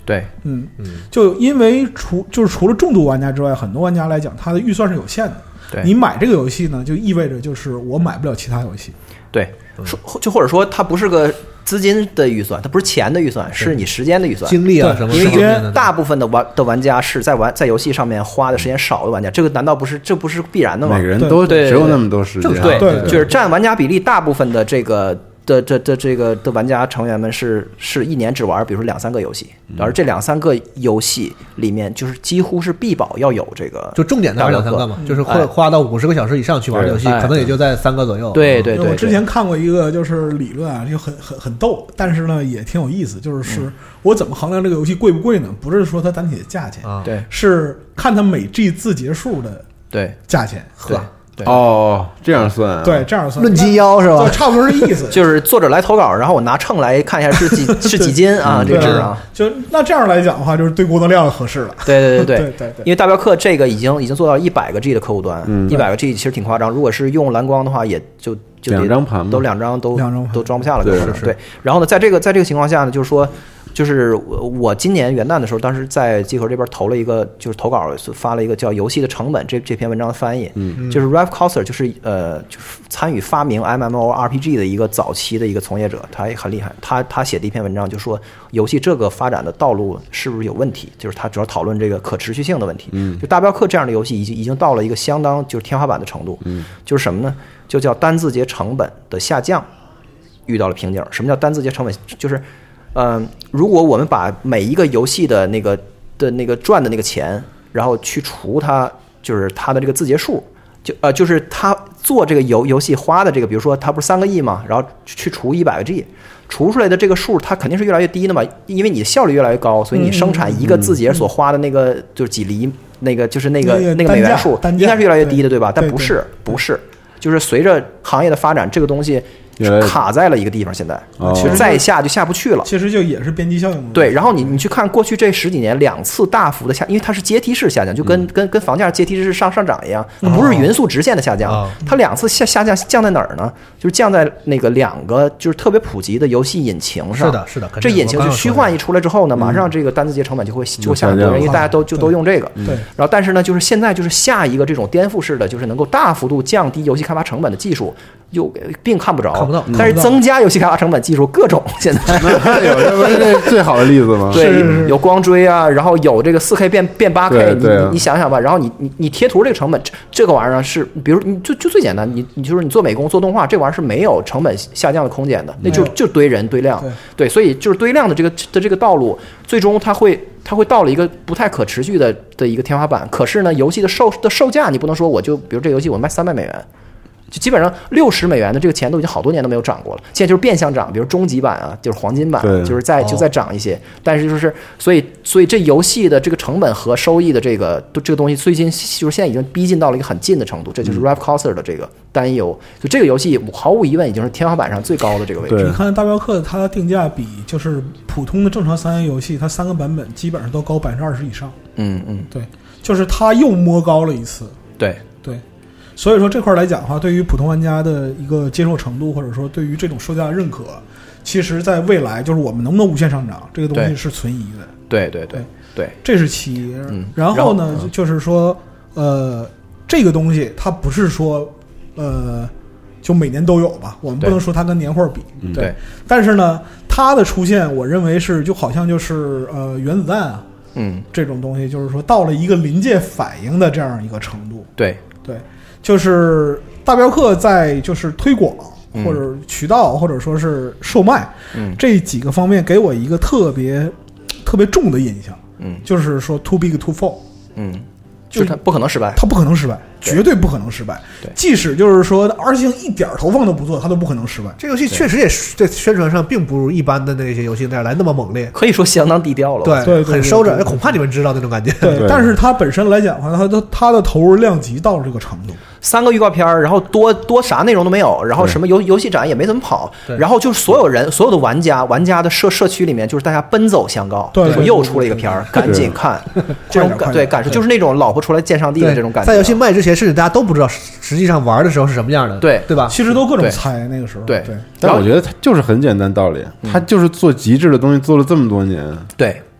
对， 嗯嗯，就因为除就是除了重度玩家之外，很多玩家来讲，他的预算是有限的。 对， 你买这个游戏呢，就意味着就是我买不了其他游戏。 对，说就或者说它不是个资金的预算，它不是钱的预算，是你时间的预算、 精力啊什么。 因为大部分的玩的玩家是在玩在游戏上面花的时间少的玩家，这个难道不是这不是必然的吗？ 每个人都只有那么多时间， 对，对就是占玩家比例大部分的这个。的这这这个的玩家成员们是是一年只玩，比如说两三个游戏，而这两三个游戏里面，就是几乎是必保要有这个， 就重点的两三个嘛，就是会花到五十个小时以上去玩游戏，可能也就在三个左右。 对对对， 我之前看过一个就是理论啊，就很很很逗，但是呢也挺有意思，就是是我怎么衡量这个游戏贵不贵呢？不是说它单体的价钱， 对， 是看它每 G 字节数的对价钱。 呵。 对哦，这样算啊？ 对，这样算论斤腰是吧？ 差不多是意思。 就是作者来投稿，然后我拿秤来看一下是几是几斤啊？这个是啊。 就那这样来讲的话，就是对郭德亮合适了。 对对对对对对。 因为大镖客这个已经已经做到一百个 G 的客户端，一百个 G 其实挺夸张。如果是用蓝光的话，也就就两张盘都两张都两张都装不下了， 对是对。然后呢，在这个在这个情况下呢，就是说。就是我今年元旦的时候，当时在集合这边投了一个，就是投稿发了一个叫《游戏的成本》这这篇文章的翻译，嗯，就是 Ralph Coster， 就是呃，就是参与发明 M M O R P G 的一个早期的一个从业者，他也很厉害。他他写的一篇文章就说，游戏这个发展的道路是不是有问题？就是他主要讨论这个可持续性的问题。嗯，就大镖客这样的游戏已经已经到了一个相当就是天花板的程度。嗯，就是什么呢？就叫单字节成本的下降遇到了瓶颈。什么叫单字节成本？就是嗯、呃，如果我们把每一个游戏的那个的那个赚的那个钱，然后去除它，就是它的这个字节数，就呃，就是他做这个游游戏花的这个，比如说它不是三个亿嘛，然后去除一百个 G， 除出来的这个数，它肯定是越来越低的嘛，因为你的效率越来越高，所以你生产一个字节所花的那个就是几厘，那个就是那个那个美元数，应该是越来越低的，对吧？但不是，不是，就是随着行业的发展，这个东西。卡在了一个地方，现在其实再下就下不去了。 其实就也是边际效应。 对，然后你你去看过去这十几年两次大幅的下，因为它是阶梯式下降，就跟、嗯、跟跟房价阶梯式上上涨一样，它不是匀速直线的下降，哦、它两次下下降降在哪儿呢？就是降在那个两个就是特别普及的游戏引擎上。 是的，是的。 这引擎就虚幻一出来之后呢，马上这个单字节成本就会就会下降，因为大家都就都用这个。 对。 然后但是呢，就是现在就是下一个这种颠覆式的，就是能够大幅度降低游戏开发成本的技术。又并看不着， 看不到， 但是增加游戏开发成本技术各种现在有，这不是这最好的例子吗？ 对，有光追啊，然后有这个四 K 变变八 K， 你你你想想吧，然后你你你贴图这个成本，这个玩意儿是，比如你就就最简单，你你就是你做美工做动画，这玩意儿是没有成本下降的空间的，那就就堆人堆量，对，所以就是堆量的这个的这个道路，最终它会它会到了一个不太可持续的的一个天花板。可是呢，游戏的售的售价你不能说我就比如这游戏我卖三百美元。就基本上六十美元的这个钱都已经好多年都没有涨过了，现在就是变相涨，比如终极版啊，就是黄金版，就是再就再涨一些。但是就是所以所以这游戏的这个成本和收益的这个这个东西，最近就是现在已经逼近到了一个很近的程度，这就是 Ralph Coster 的这个担忧。就这个游戏毫无疑问已经是天花板上最高的这个位置。 你看大镖客它定价比就是普通的正常三 A 游戏，它三个版本基本上都高百分之二十以上。 嗯嗯， 对，就是它又摸高了一次。 对对。所以说这块来讲的话，对于普通玩家的一个接受程度，或者说对于这种售价的认可，其实在未来就是我们能不能无限上涨，这个东西是存疑的。 对对对 对, 对， 这是其一。 嗯， 然后呢，后就是说，呃，这个东西它不是说，呃，就每年都有吧？我们不能说它跟年货比， 对。 对但是呢，它的出现，我认为是就好像就是呃原子弹啊， 嗯， 这种东西，就是说到了一个临界反应的这样一个程度。 对对。就是大镖客在就是推广或者渠道或者说是售卖、 嗯、 这几个方面给我一个特别特别重的印象， 嗯， 就是说 too big to fall， 嗯，就是它不可能失败， 它不可能失败，绝对不可能失败。即使就是说 R 星一点投放都不做，它都不可能失败。 这游戏确实也在宣传上并不如一般的那些游戏那样来那么猛烈， 可以说相当低调了。 对对， 很收着，恐怕你们知道那种感觉。 对，但是它本身来讲的话，它的它的投入量级到了这个程度。 三个预告片，然后多多啥内容都没有，然后什么游游戏展也没怎么跑，然后就是所有人所有的玩家玩家的社社区里面，就是大家奔走相告， 对， 说又出了一个片儿，赶紧看，这种感对感受就是那种老婆出来见上帝的这种感觉。 在游戏卖之前，甚至大家都不知道实际上玩的时候是什么样的， 对对吧？ 其实都各种猜那个时候， 对对。 但我觉得它就是很简单道理，它就是做极致的东西，做了这么多年， 对。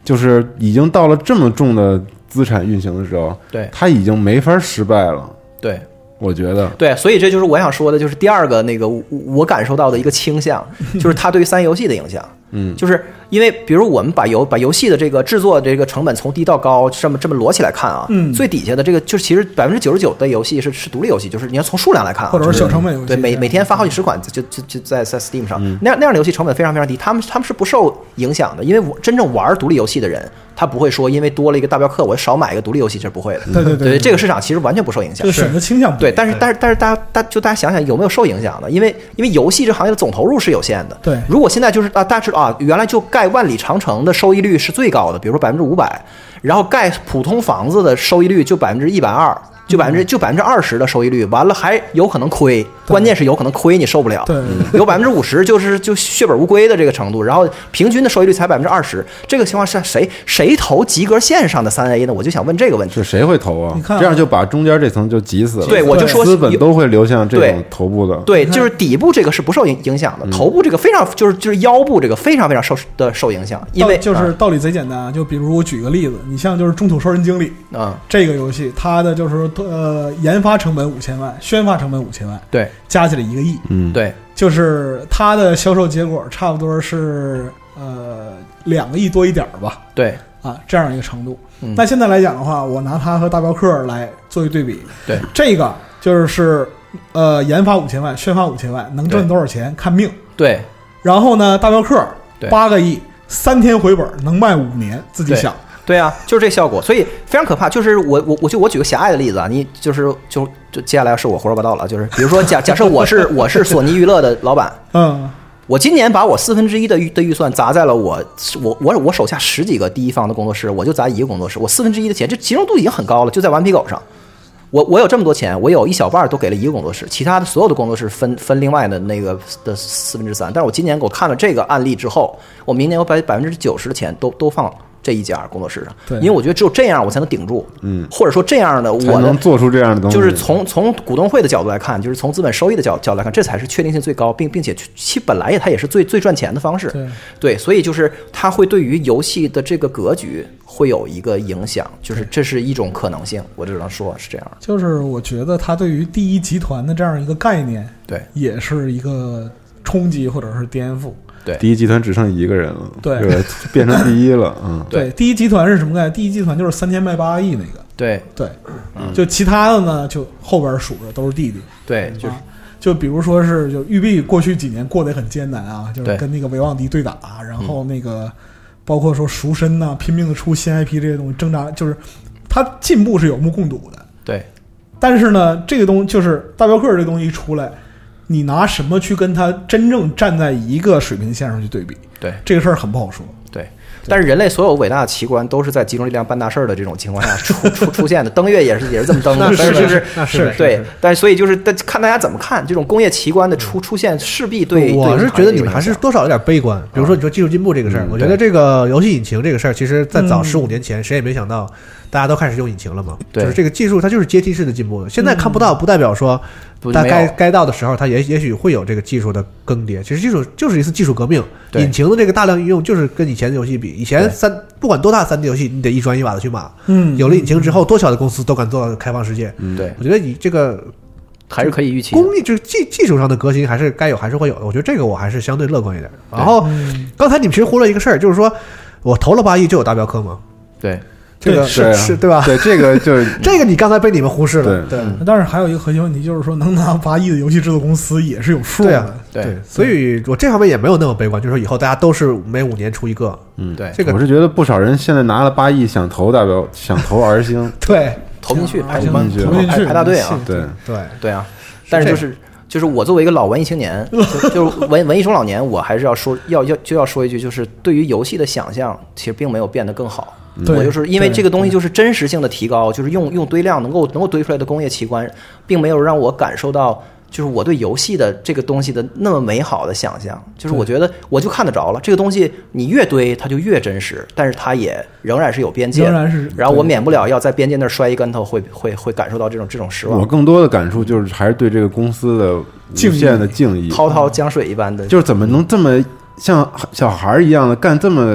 就是已经到了这么重的资产运行的时候， 对， 它已经没法失败了。 对。 我觉得对，所以这就是我想说的，就是第二个那个我感受到的一个倾向，就是它对于三 A 游戏的影响。 嗯， 就是因为比如我们把游把游戏的这个制作这个成本从低到高这么这么摞起来看啊， 嗯， 最底下的这个就是其实百分之九十九的游戏是是独立游戏，就是你要从数量来看啊， 或者是小成本游戏， 对，每每天发好几十款，就就就在在 Steam 上，嗯、那样那样的游戏成本非常非常低，他们他们是不受影响的，因为我真正玩独立游戏的人，他不会说因为多了一个大镖客，我少买一个独立游戏，这是不会的。 对对对, 对，这个市场其实完全不受影响， 这个选择倾向对，但是但是但是大家大就大家想想有没有受影响的？因为因为游戏这行业的总投入是有限的， 对， 如果现在就是啊，大家知道啊，原来就盖万里长城的收益率是最高的，比如说百分之五百，然后盖普通房子的收益率就百分之一百二。就百分之就百分之二十的收益率，完了还有可能亏，关键是有可能亏，你受不了。 对， 有百分之五十就是就血本无归的这个程度，然后平均的收益率才百分之二十，这个情况是谁谁投及格线上的三 A 呢？我就想问这个问题， 是谁会投啊？ 你看啊这样就把中间这层就挤死了。 对，我就说资本都会流向这种头部的。 对，就是底部这个是不受影影响的，头部这个非常就是就是腰部这个非常非常受的受影响，因为就是道理贼简单，就比如我举个例子，你像就是中土超人经理啊， 这个游戏它的就是呃研发成本五千万，宣发成本五千万， 对， 加起来一个亿， 嗯， 对， 就是它的销售结果差不多是呃两个亿多一点吧， 对， 啊这样一个程度。 嗯、 那现在来讲的话，我拿它和大镖客来做一对比， 对， 这个就是呃研发五千万，宣发五千万，能挣多少钱看命， 对。 然后呢，大镖客八个亿，三天回本，能卖五年，自己想。 对啊，就是这效果，所以非常可怕。就是我我我就我举个狭隘的例子啊，你就是就就接下来是我胡说八道了。就是比如说假假设我是我是索尼娱乐的老板， 嗯， 我今年把我四分之一的预的预算砸在了我我我我手下十几个第一方的工作室，我就砸一个工作室，我四分之一的钱，这集中度已经很高了，就在顽皮狗上。我我有这么多钱，我有一小半都给了一个工作室，其他的所有的工作室分分另外的那个的四分之三。但是我今年我看了这个案例之后，我明年我把百分之九十的钱都都放这一家工作室上，因为我觉得只有这样我才能顶住，嗯，或者说这样的我才能做出这样的东西。 就是从从股东会的角度来看，就是从资本收益的角角度来看，这才是确定性最高，并并且其本来它也是最最赚钱的方式。 对对，所以就是它会对于游戏的这个格局会有一个影响，就是这是一种可能性，我只能说是这样。 就是我觉得它对于第一集团的这样一个概念， 对， 也是一个冲击或者是颠覆。 对， 第一集团只剩一个人了， 对， 变成第一了，嗯， 对，第一集团是什么概念？第一集团就是三天卖八亿那个， 对对，嗯，就其他的呢，就后边数着都是弟弟， 对，就是、 啊、就比如说是就育碧过去几年过得也很艰难啊，就是跟那个维旺迪对打，然后那个包括说赎身呐、啊，拼命的出新 I P 这些东西挣扎，就是它进步是有目共睹的， 对， 但是呢，这个东西就是大镖客这东西一出来。你拿什么去跟他真正站在一个水平线上去对比？ 对， 这个事儿很不好说。 对，但是人类所有伟大的奇观都是在集中力量办大事儿的这种情况下出出出现的。登月也是也是这么登的， 是是是那是对。但所以就是看大家怎么看这种工业奇观的出出现，势必对。 我是觉得你们还是多少有点悲观。比如说你说技术进步这个事儿，我觉得这个游戏引擎这个事儿，其实在早十五年前谁也没想到。大家都开始用引擎了嘛？ 对， 就是这个技术，它就是阶梯式的进步。现在看不到，不代表说，但该该到的时候，它也也许会有这个技术的更迭。其实技术就是一次技术革命，引擎的这个大量应用，就是跟以前的游戏比，以前三不管多大三 D 游戏，你得一砖一瓦的去码。 嗯， 有了引擎之后，多小的公司都敢做开放世界。 嗯，对， 我觉得你这个还是可以预期。 工艺就是技技术上的革新，还是该有，还是会有的。我觉得这个我还是相对乐观一点。然后刚才你们其实忽略一个事儿，就是说我投了八亿就有大镖客吗？ 对。 这个是是对吧？ 对，这个就是这个你刚才被你们忽视了。 对， 但是还有一个核心问题，就是说能拿八亿的游戏制作公司也是有数的。 对， 对，所以我这方面也没有那么悲观，就是说以后大家都是每五年出一个。 嗯， 对， 这个我是觉得不少人现在拿了八亿想投大镖，想投 R 星， 对， 投进去排进去， 投进去排大队啊， 对对对啊，但是就是。就是我作为一个老文艺青年，就就是文文艺中老年，我还是要说，要要就要说一句，就是对于游戏的想象，其实并没有变得更好。我就是因为这个东西就是真实性的提高，就是用用堆量能够能够堆出来的工业奇观，并没有让我感受到。就是我对游戏的这个东西的那么美好的想象，就是我觉得我就看得着了，这个东西你越堆它就越真实，但是它也仍然是有边界， 仍然是。 然后我免不了要在边界那儿摔一跟头，会会会感受到这种这种失望。 我更多的感触就是还是对这个公司的无限的敬意， 滔滔江水一般的， 就是怎么能这么像小孩一样的干这么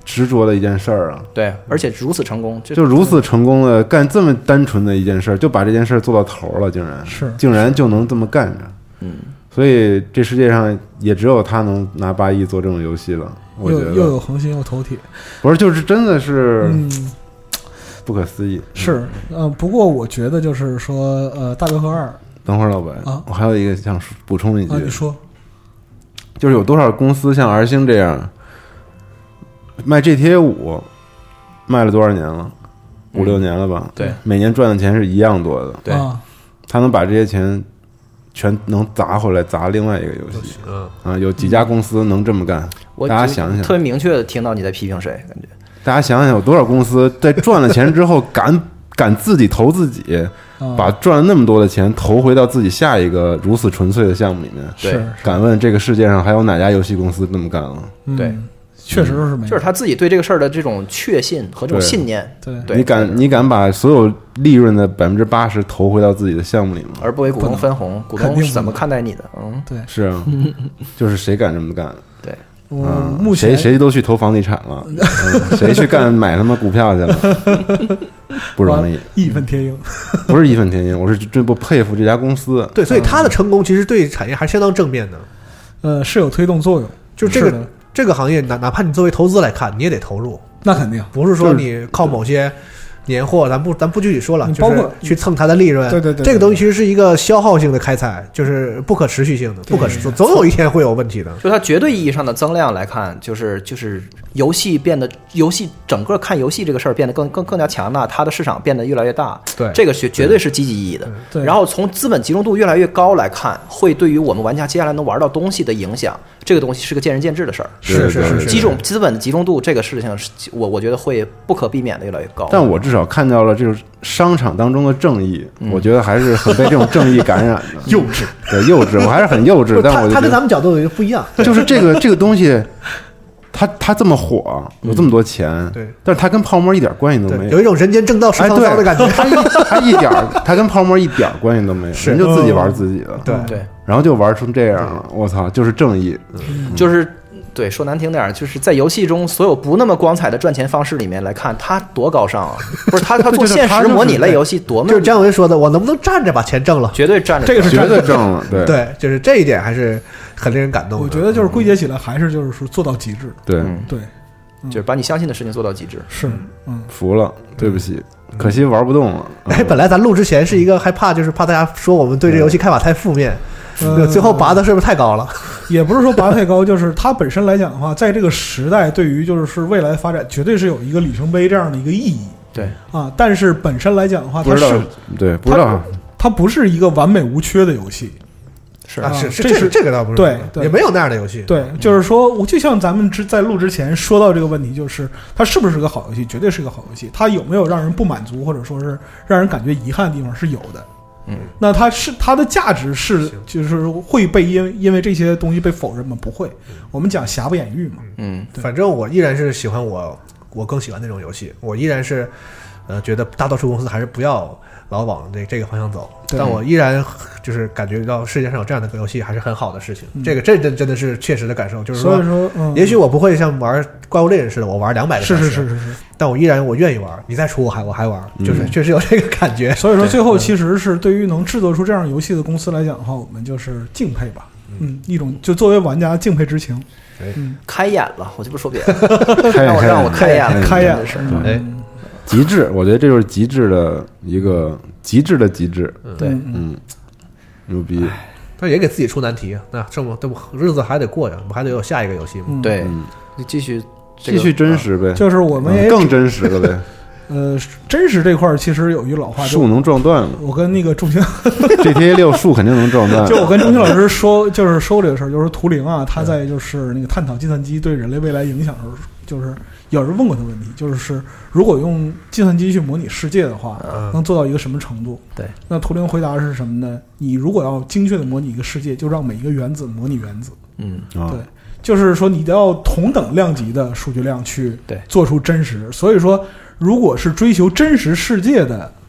执着的一件事儿啊， 对，而且如此成功，就就如此成功的干这么单纯的一件事儿，就把这件事儿做到头了，竟然是竟然就能这么干着， 嗯， 所以这世界上也只有他能拿八亿做这种游戏了。我觉得又又有恒心又头铁， 不是，就是真的是嗯， 不可思议。 是，呃，不过我觉得就是说，呃，大镖客二等会儿老白， 啊我还有一个想补充一句， 啊，你说， 就是有多少公司像 R 星这样卖 G T A 五，卖了多少年了？五六年了吧？ 对， 每年赚的钱是一样多的。 对， 啊， 他能把这些钱全能砸回来，砸另外一个游戏。 嗯啊，有几家公司能这么干？ 我大家想想， 特别明确的听到你在批评谁，感觉大家想想，有多少公司在赚了钱之后敢敢自己投自己， 啊把赚了那么多的钱投回到自己下一个如此纯粹的项目里面？ 对是， 敢问这个世界上还有哪家游戏公司这么干了？ 嗯对， 确实是没有， 就是他自己对这个事儿的这种确信和这种对信念， 对对你敢你敢把所有利润的百分之八十投回到自己的项目里吗？ 而不为股东分红，股肯定不能东是怎么看待你的？嗯， 对， 是啊，就是谁敢这么干？ 对， 我嗯， 目前谁谁都去投房地产了，嗯谁去干买他妈股票去了？不容易， 义愤填膺， 不是义愤填膺，我是真不佩服这家公司。 对，所以他的成功其实对产业还是相当正面的。 呃，是有推动作用， 就是这个的这个行业，哪哪怕你作为投资来看，你也得投入， 那肯定， 不是说你靠某些年货，咱不咱不具体说了， 嗯包括就是去蹭它的利润。 对对对对这个东西其实是一个消耗性的开采，就是不可持续性的，不可持续，总有一天会有问题的。 就它绝对意义上的增量来看，就是就是游戏变得游戏整个看游戏这个事儿变得更更更加强大，它的市场变得越来越大。 对这个绝绝对是积极意义的。 对然后从资本集中度越来越高来看，会对于我们玩家接下来能玩到东西的影响，这个东西是个见仁见智的事儿。 是是是几种资本的集中度这个事情是，我我觉得会不可避免的越来越高。 但我至少看到了这种商场当中的正义，我觉得还是很被这种正义感染的。幼稚，对幼稚，我还是很幼稚。但我就他他跟咱们角度不一样， 就是这个这个东西，它它这么火，有这么多钱， 对， 但是它跟泡沫一点关系都没有一种人间正道实哎， 沧桑的感觉。 它一它一点儿，它跟泡沫一点关系都没有，人就自己玩自己的， 对对， 然后就玩成这样了。我操，就是正义， 就是对说难听点儿，就是在游戏中所有不那么光彩的赚钱方式里面来看，它多高尚啊！不是他他做现实模拟类游戏多么就是姜文说的，我能不能站着把钱挣了？ 绝对站着， 这个是绝对正了，对对，就是这一点还是很令人感动的。 我觉得就是归结起来还是就是说做到极致， 对， 嗯对， 就是把你相信的事情做到极致。 是，嗯， 服了，对不起，可惜玩不动了。 哎，本来咱录之前是一个害怕，就是怕大家说我们对这游戏看法太负面， 呃最后拔的是不是太高了？ 也不是说拔得太高，就是它本身来讲的话，在这个时代，对于就是未来发展，绝对是有一个里程碑这样的一个意义对啊。但是本身来讲的话，它不知道是， 对，不知道， 它不是一个完美无缺的游戏。 是啊，是是这是这个这个倒不是， 对对也没有那样的游戏。 对，就是说，我就像咱们之在录之前说到这个问题，就是它是不是个好游戏，绝对是个好游戏。它有没有让人不满足或者说是让人感觉遗憾的地方是有的。 嗯， 那它是它的价值是就是会被因因为这些东西被否认吗？不会。我们讲瑕不掩瑜嘛。 嗯， 反正我依然是喜欢我我更喜欢那种游戏，我依然是呃觉得大多数公司还是不要老往这这个方向走， 对但我依然就是感觉到世界上有这样的个游戏还是很好的事情。 嗯这个这真真的是确实的感受，就是所以说，嗯， 也许我不会像玩怪物猎人似的，我玩两百个小是时， 是是是是。 但我依然我愿意玩，你再出我还我还玩， 嗯就是确实有这个感觉。 所以说，最后其实是对于能制作出这样游戏的公司来讲的话，我们就是敬佩吧。嗯，一种就作为玩家敬佩之情。嗯， 开眼了，我就不说别的， 开让我让我开眼了， 开眼真的是。 嗯哎， 极致，我觉得这就是极致的一个极致的极致， 对， 嗯，牛逼， 但也给自己出难题啊，那这么这不日子还得过呀，我们还得有下一个游戏嘛。 嗯， 对嗯， 你继续这个继续真实呗， 就是我们也嗯更真实了呗， 呃，真实这块儿其实有一句老话，就树能撞断了我跟那个仲卿， ，G T A 六树肯定能撞断， 就我跟仲卿老师说，就是说这个事儿，就是图灵啊，他在就是那个探讨计算机对人类未来影响的时候，就是有人问过他问题，就是如果用计算机去模拟世界的话，能做到一个什么程度？ 对， 那图灵回答是什么呢？你如果要精确的模拟一个世界，就让每一个原子模拟原子。 嗯， 啊对，就是说你要同等量级的数据量去对做出真实。所以说，如果是追求真实世界的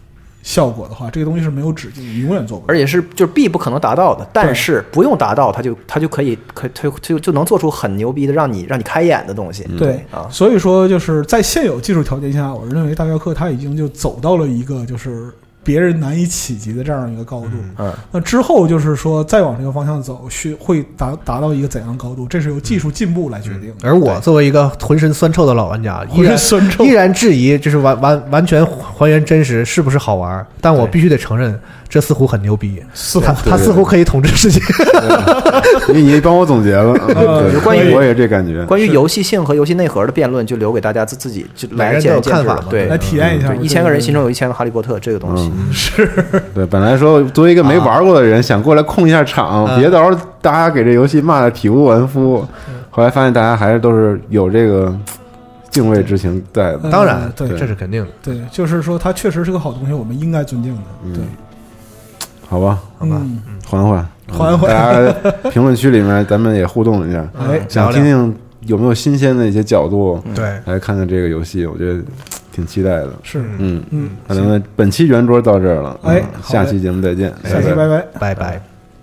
效果的话，这个东西是没有止境，永远做不到。 而且是就是必不可能达到的，但是不用达到，它就它就可以可它就就能做出很牛逼的让你让你开眼的东西。 对啊， 所以说就是在现有技术条件下，我认为大镖客它已经就走到了一个就是别人难以企及的这样一个高度。 嗯， 那之后就是说再往这个方向走，需会达达到一个怎样高度，这是由技术进步来决定的。 而我作为一个浑身酸臭的老玩家，依浑身然酸臭依然质疑，就是完完完全还原真实是不是好玩？但我必须得承认，这似乎很牛逼， 似乎他他似乎可以统治世界。 因为你帮我总结了， 呃对关于我也这感觉。 关于游戏性和游戏内核的辩论，就留给大家自自己就来见仁见智了。对， 来体验一下。 一千个人心中有一千个哈利波特这个东西。 嗯， 是对。本来说作为一个没玩过的人，想过来控一下场，别到时候大家给这游戏骂的体无完肤。后来发现大家还是都是有这个敬畏之情在的。 当然， 对， 这是肯定的。 对，就是说它确实是个好东西，我们应该尊敬的。对， 好吧， 好吧， 缓缓， 缓缓。 大家评论区里面咱们也互动一下， 哎， 想听听有没有新鲜的一些角度， 对， 来看看这个游戏，我觉得挺期待的。 是， 嗯嗯， 那咱们本期圆桌到这儿了， 哎， 下期节目再见， 下期拜拜， 拜拜。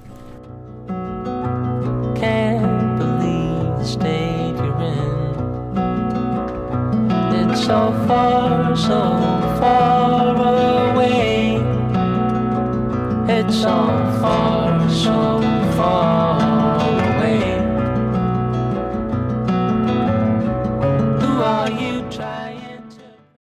Can't believe the state you're in. It's so far, so far away. It's so far, so far